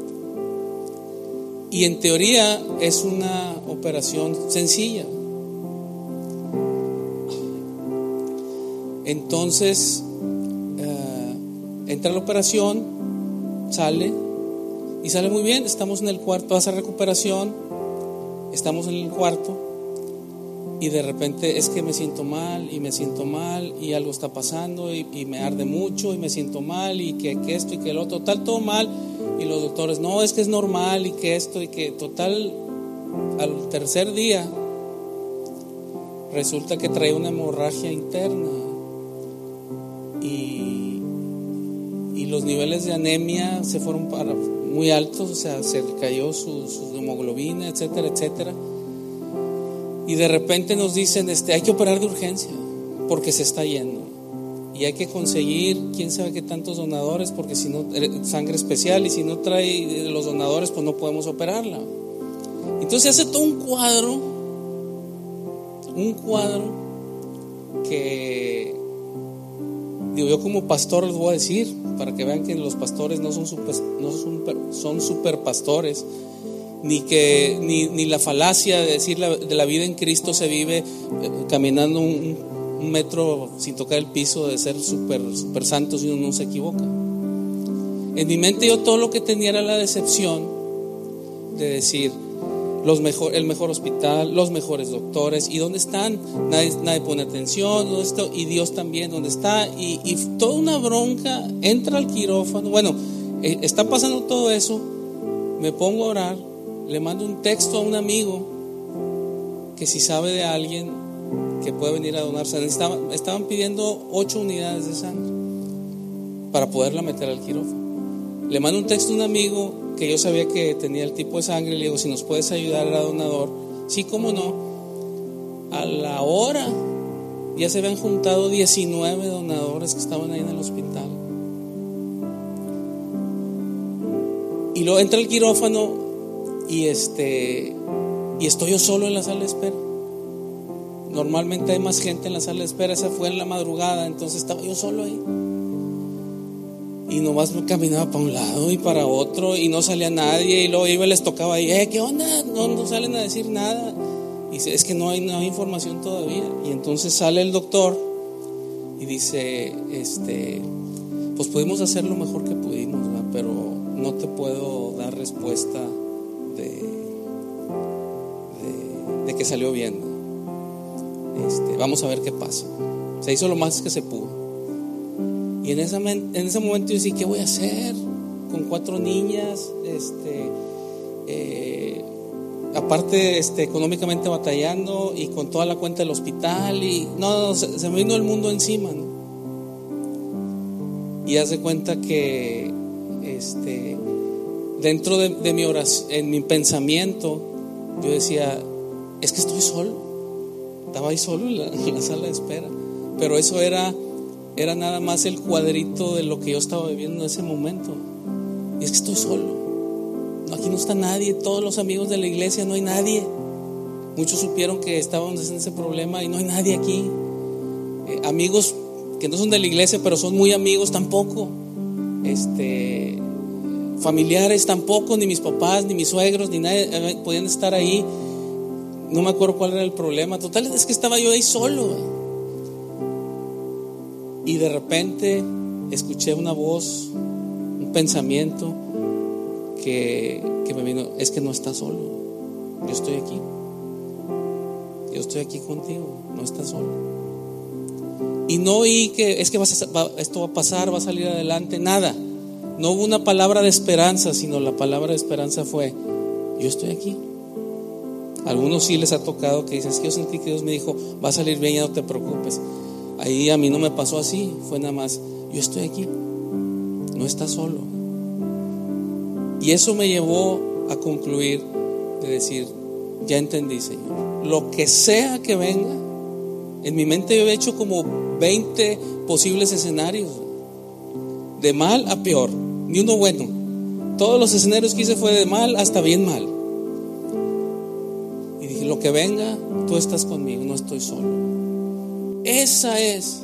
A: Y en teoría es una operación sencilla. Entonces entra la operación, sale muy bien. Estamos en el cuarto, pasa recuperación, estamos en el cuarto y de repente es que me siento mal y algo está pasando y me arde mucho y me siento mal y que esto y que el otro, todo mal. Y los doctores, no, es que es normal y que esto y que total, al tercer día resulta que trae una hemorragia interna y los niveles de anemia se fueron muy altos, o sea, se cayó su hemoglobina, etcétera, etcétera. Y de repente nos dicen, hay que operar de urgencia porque se está yendo. Y hay que conseguir quién sabe qué tantos donadores, porque si no, sangre especial, y si no trae los donadores, pues no podemos operarla. Entonces se hace todo un cuadro que Digo, yo como pastor les voy a decir, para que vean que los pastores no son super pastores, ni la falacia de decir de la vida en Cristo se vive caminando un metro sin tocar el piso, de ser super santos y uno no se equivoca. En mi mente yo todo lo que tenía era la decepción de decir el mejor hospital, los mejores doctores, ¿y dónde están? Nadie pone atención, ¿dónde está? Y Dios también, ¿dónde está? Y toda una bronca, entra al quirófano, bueno, está pasando todo eso, me pongo a orar, le mando un texto a un amigo que si sabe de alguien que puede venir a donar sangre. Estaban pidiendo 8 unidades de sangre para poderla meter al quirófano. Le mando un texto a un amigo que yo sabía que tenía el tipo de sangre, le digo, si nos puedes ayudar, era donador. Sí, cómo no. A la hora ya se habían juntado 19 donadores que estaban ahí en el hospital. Y luego entra el quirófano y estoy yo solo en la sala de espera. Normalmente hay más gente en la sala de espera. Esa fue en la madrugada, entonces estaba yo solo ahí. Y nomás me caminaba para un lado y para otro y no salía nadie, y luego iba y les tocaba ahí, ¿qué onda? No salen a decir nada. Y dice, es que no hay información todavía. Y entonces sale el doctor y dice, pues pudimos hacer lo mejor que pudimos, ¿verdad? Pero no te puedo dar respuesta de que salió bien. Vamos a ver qué pasa. Se hizo lo más que se pudo. Y en ese momento yo decía, ¿qué voy a hacer con 4 niñas? Aparte económicamente batallando y con toda la cuenta del hospital, y se me vino el mundo encima, ¿no? Y haz de cuenta que dentro de mi oración, en mi pensamiento, yo decía, es que estoy solo. Estaba ahí solo en la sala de espera, pero eso era nada más el cuadrito de lo que yo estaba viviendo en ese momento. Y es que estoy solo, aquí no está nadie, todos los amigos de la iglesia, no hay nadie. Muchos supieron que estábamos en ese problema y no hay nadie aquí. Amigos que no son de la iglesia pero son muy amigos tampoco. Familiares tampoco, ni mis papás, ni mis suegros, ni nadie podían estar ahí. No me acuerdo cuál era el problema. Total, es que estaba yo ahí solo. Y de repente escuché una voz, un pensamiento que me vino, es que no estás solo, yo estoy aquí contigo, no estás solo. Y no oí que es que esto va a pasar, va a salir adelante, nada. No hubo una palabra de esperanza, sino la palabra de esperanza fue, yo estoy aquí. A algunos sí les ha tocado que dicen, es que yo sentí que Dios me dijo, va a salir bien, ya no te preocupes. Ahí a mí no me pasó así, fue nada más, yo estoy aquí, no estás solo. Y eso me llevó a concluir de decir, ya entendí, Señor, lo que sea que venga. En mi mente yo había hecho como 20 posibles escenarios, de mal a peor, ni uno bueno. Todos los escenarios que hice fue de mal hasta bien mal. Y dije, lo que venga, tú estás conmigo, no estoy solo. Esa es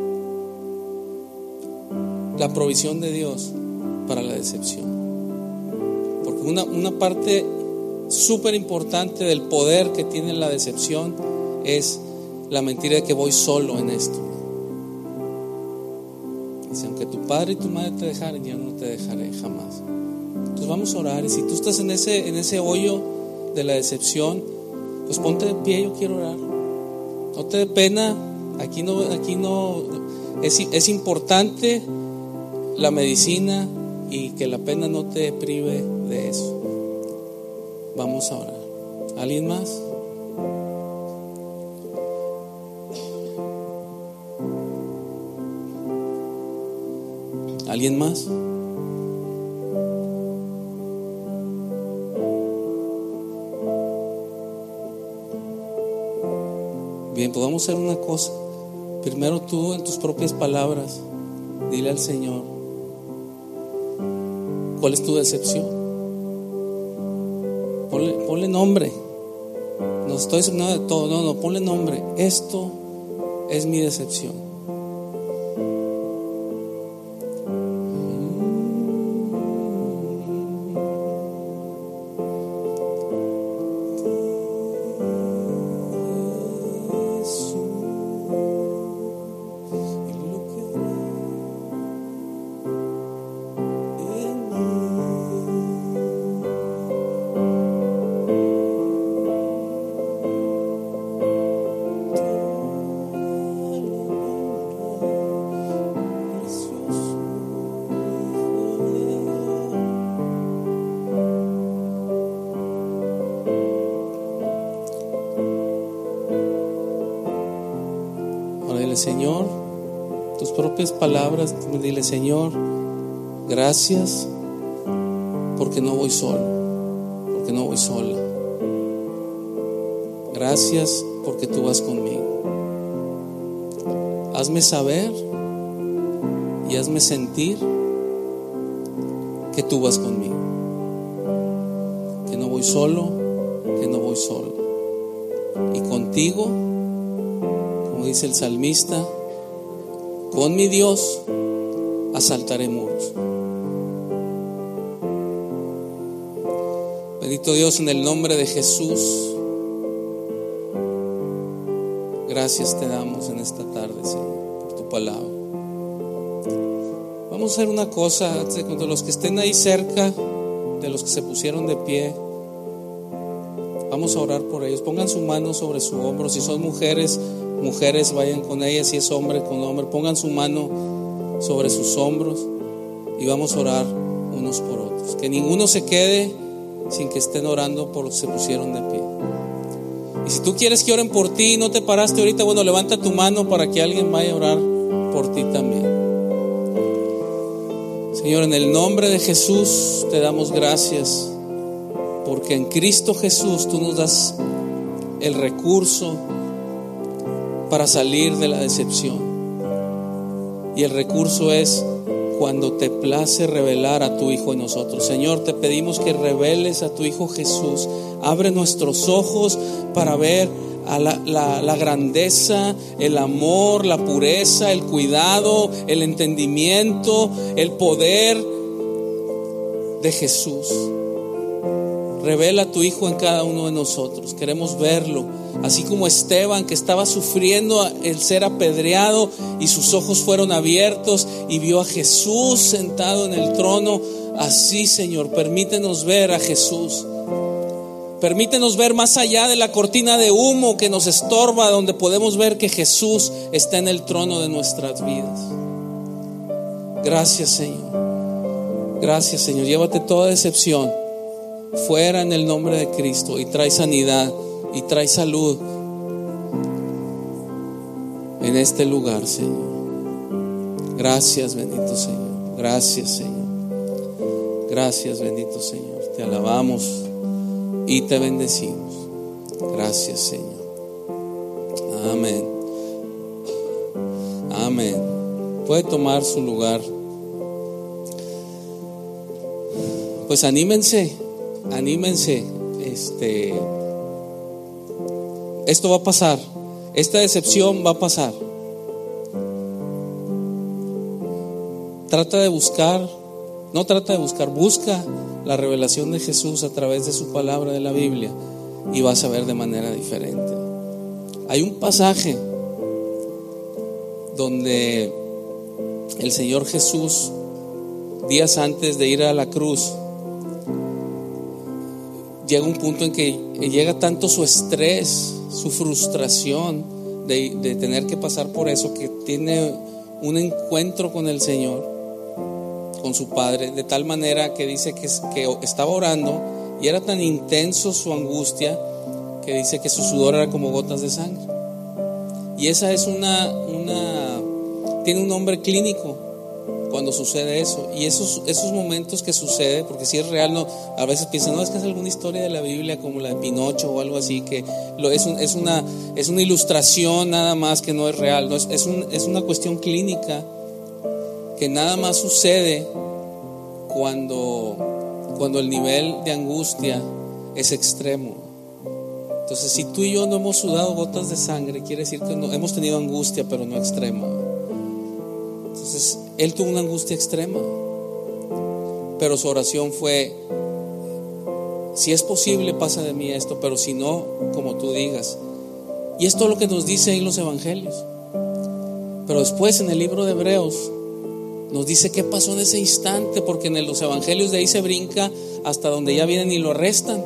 A: la provisión de Dios para la decepción. Porque una parte súper importante del poder que tiene la decepción es la mentira de que voy solo en esto. Dice, aunque tu padre y tu madre te dejaren, yo no te dejaré jamás. Entonces vamos a orar. Y si tú estás en ese hoyo de la decepción, pues ponte de pie, yo quiero orar. No te dé pena. Aquí no es importante la medicina y que la pena no te prive de eso. Vamos a orar. ¿Alguien más? ¿Alguien más? Bien, pues vamos a hacer una cosa. Primero tú, en tus propias palabras, dile al Señor, ¿cuál es tu decepción? Ponle nombre. No estoy diciendo nada de todo, no, ponle nombre. Esto es mi decepción. Señor, tus propias palabras, dile: Señor, gracias porque no voy solo, porque no voy sola. Gracias porque tú vas conmigo. Hazme saber y hazme sentir que tú vas conmigo, que no voy solo, que no voy sola. Y contigo, como dice el salmista, con mi Dios asaltaré muros. Bendito Dios, en el nombre de Jesús, gracias te damos en esta tarde, Señor, por tu palabra. Vamos a hacer una cosa, de los que estén ahí cerca, de los que se pusieron de pie, vamos a orar por ellos. Pongan su mano sobre su hombro. Si son mujeres, mujeres vayan con ellas. Si es hombre, con hombre, pongan su mano sobre sus hombros y vamos a orar unos por otros. Que ninguno se quede sin que estén orando por los que se pusieron de pie. Y si tú quieres que oren por ti y no te paraste ahorita, bueno, levanta tu mano para que alguien vaya a orar por ti también. Señor, en el nombre de Jesús te damos gracias, porque en Cristo Jesús tú nos das el recurso para salir de la decepción. Y el recurso es cuando te place revelar a tu Hijo en nosotros. Señor, te pedimos que reveles a tu Hijo Jesús. Abre nuestros ojos para ver a la grandeza, el amor, la pureza, el cuidado, el entendimiento, el poder de Jesús. Revela a tu Hijo en cada uno de nosotros. Queremos verlo, así como Esteban, que estaba sufriendo el ser apedreado y sus ojos fueron abiertos y vio a Jesús sentado en el trono. Así, Señor, permítenos ver a Jesús. Permítenos ver más allá de la cortina de humo que nos estorba, donde podemos ver que Jesús está en el trono de nuestras vidas. Gracias, Señor. Gracias, Señor. Llévate toda decepción fuera en el nombre de Cristo y trae sanidad y trae salud en este lugar, Señor. Gracias, bendito Señor. Gracias, Señor. Gracias, bendito Señor. Te alabamos y te bendecimos. Gracias, Señor. Amén. Amén. Puede tomar su lugar. Pues anímense. Esto va a pasar. Esta decepción va a pasar. Busca la revelación de Jesús a través de su palabra de la Biblia y vas a ver de manera diferente. Hay un pasaje donde el Señor Jesús, días antes de ir a la cruz, llega un punto en que llega tanto su estrés, su frustración de tener que pasar por eso, que tiene un encuentro con el Señor, con su Padre, de tal manera que dice que estaba orando y era tan intenso su angustia que dice que su sudor era como gotas de sangre. Y esa es tiene un nombre clínico cuando sucede eso. Y esos momentos que sucede, porque si es real, no, a veces piensan, no, es que es alguna historia de la Biblia como la de Pinocho o algo así, que es una ilustración nada más, que no es real, no, es una cuestión clínica que nada más sucede cuando el nivel de angustia es extremo. Entonces, si tú y yo no hemos sudado gotas de sangre, quiere decir que no, hemos tenido angustia, pero no extrema. Entonces, él tuvo una angustia extrema, pero su oración fue: si es posible, pasa de mí esto, pero si no, como tú digas. Y esto es lo que nos dice ahí los evangelios. Pero después en el libro de Hebreos nos dice qué pasó en ese instante, porque en los evangelios de ahí se brinca hasta donde ya vienen y lo arrestan.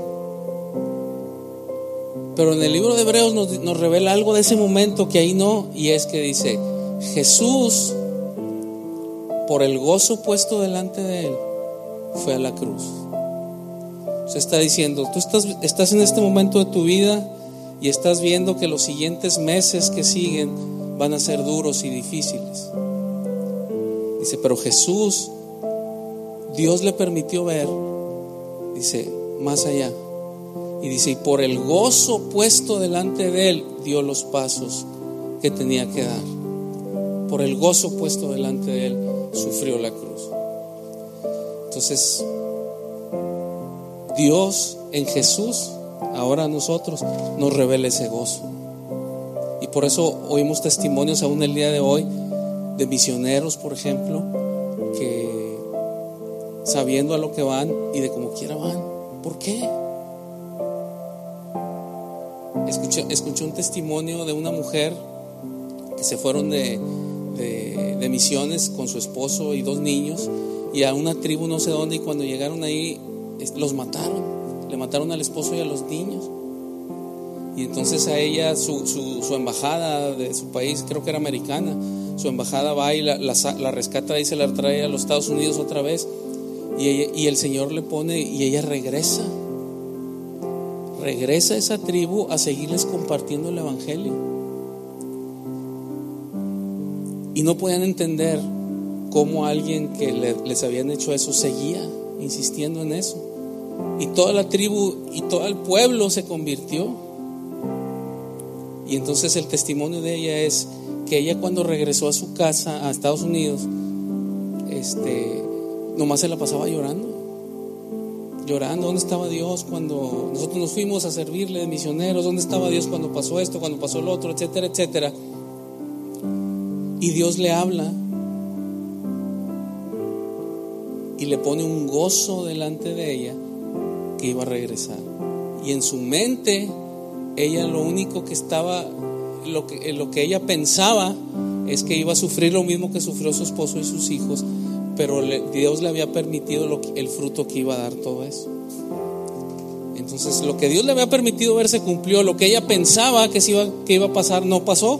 A: Pero en el libro de Hebreos nos revela algo de ese momento que ahí no, y es que dice: Jesús, por el gozo puesto delante de él, fue a la cruz. Se está diciendo, tú estás en este momento de tu vida y estás viendo que los siguientes meses que siguen van a ser duros y difíciles. Dice, pero Jesús, Dios le permitió ver, dice, más allá. Y dice, y por el gozo puesto delante de él, dio los pasos que tenía que dar. Por el gozo puesto delante de él, sufrió la cruz. Entonces, Dios en Jesús, ahora a nosotros, nos revela ese gozo. Y por eso oímos testimonios aún el día de hoy de misioneros, por ejemplo, que sabiendo a lo que van y de como quiera van. ¿Por qué? Escuché un testimonio de una mujer que se fueron de misiones con su esposo y 2 niños y a una tribu no sé dónde, y cuando llegaron ahí los mataron, le mataron al esposo y a los niños. Y entonces a ella su embajada de su país, creo que era americana, su embajada va y la rescata y se la trae a los Estados Unidos otra vez, y el Señor le pone, y ella regresa a esa tribu a seguirles compartiendo el evangelio. Y no podían entender cómo alguien que les habían hecho eso seguía insistiendo en eso. Y toda la tribu y todo el pueblo se convirtió. Y entonces el testimonio de ella es que ella, cuando regresó a su casa a Estados Unidos, nomás se la pasaba llorando. ¿Dónde estaba Dios cuando nosotros nos fuimos a servirle de misioneros? ¿Dónde estaba Dios cuando pasó esto, cuando pasó lo otro, etcétera, etcétera? Y Dios le habla y le pone un gozo delante de ella que iba a regresar. Y en su mente, ella lo único que estaba, lo que ella pensaba es que iba a sufrir lo mismo que sufrió su esposo y sus hijos, pero Dios le había permitido el fruto que iba a dar todo eso. Entonces, lo que Dios le había permitido ver se cumplió. Lo que ella pensaba que iba a pasar no pasó.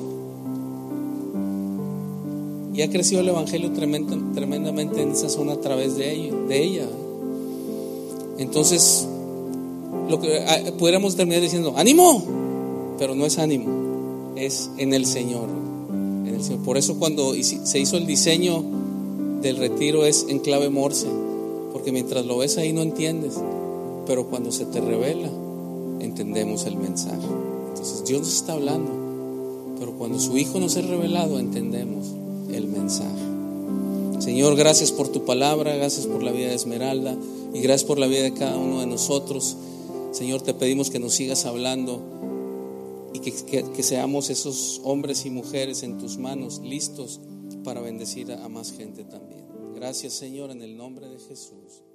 A: Y ha crecido el evangelio tremendamente en esa zona a través de ella. Entonces, lo que pudiéramos terminar diciendo, ánimo, pero no es ánimo, es en el Señor. Por eso cuando se hizo el diseño del retiro es en clave Morse, porque mientras lo ves ahí no entiendes, pero cuando se te revela entendemos el mensaje. Entonces Dios nos está hablando, pero cuando su Hijo nos es revelado entendemos el mensaje. Señor, gracias por tu palabra, gracias por la vida de Esmeralda y gracias por la vida de cada uno de nosotros. Señor, te pedimos que nos sigas hablando y que seamos esos hombres y mujeres en tus manos, listos para bendecir a más gente también. Gracias, Señor, en el nombre de Jesús.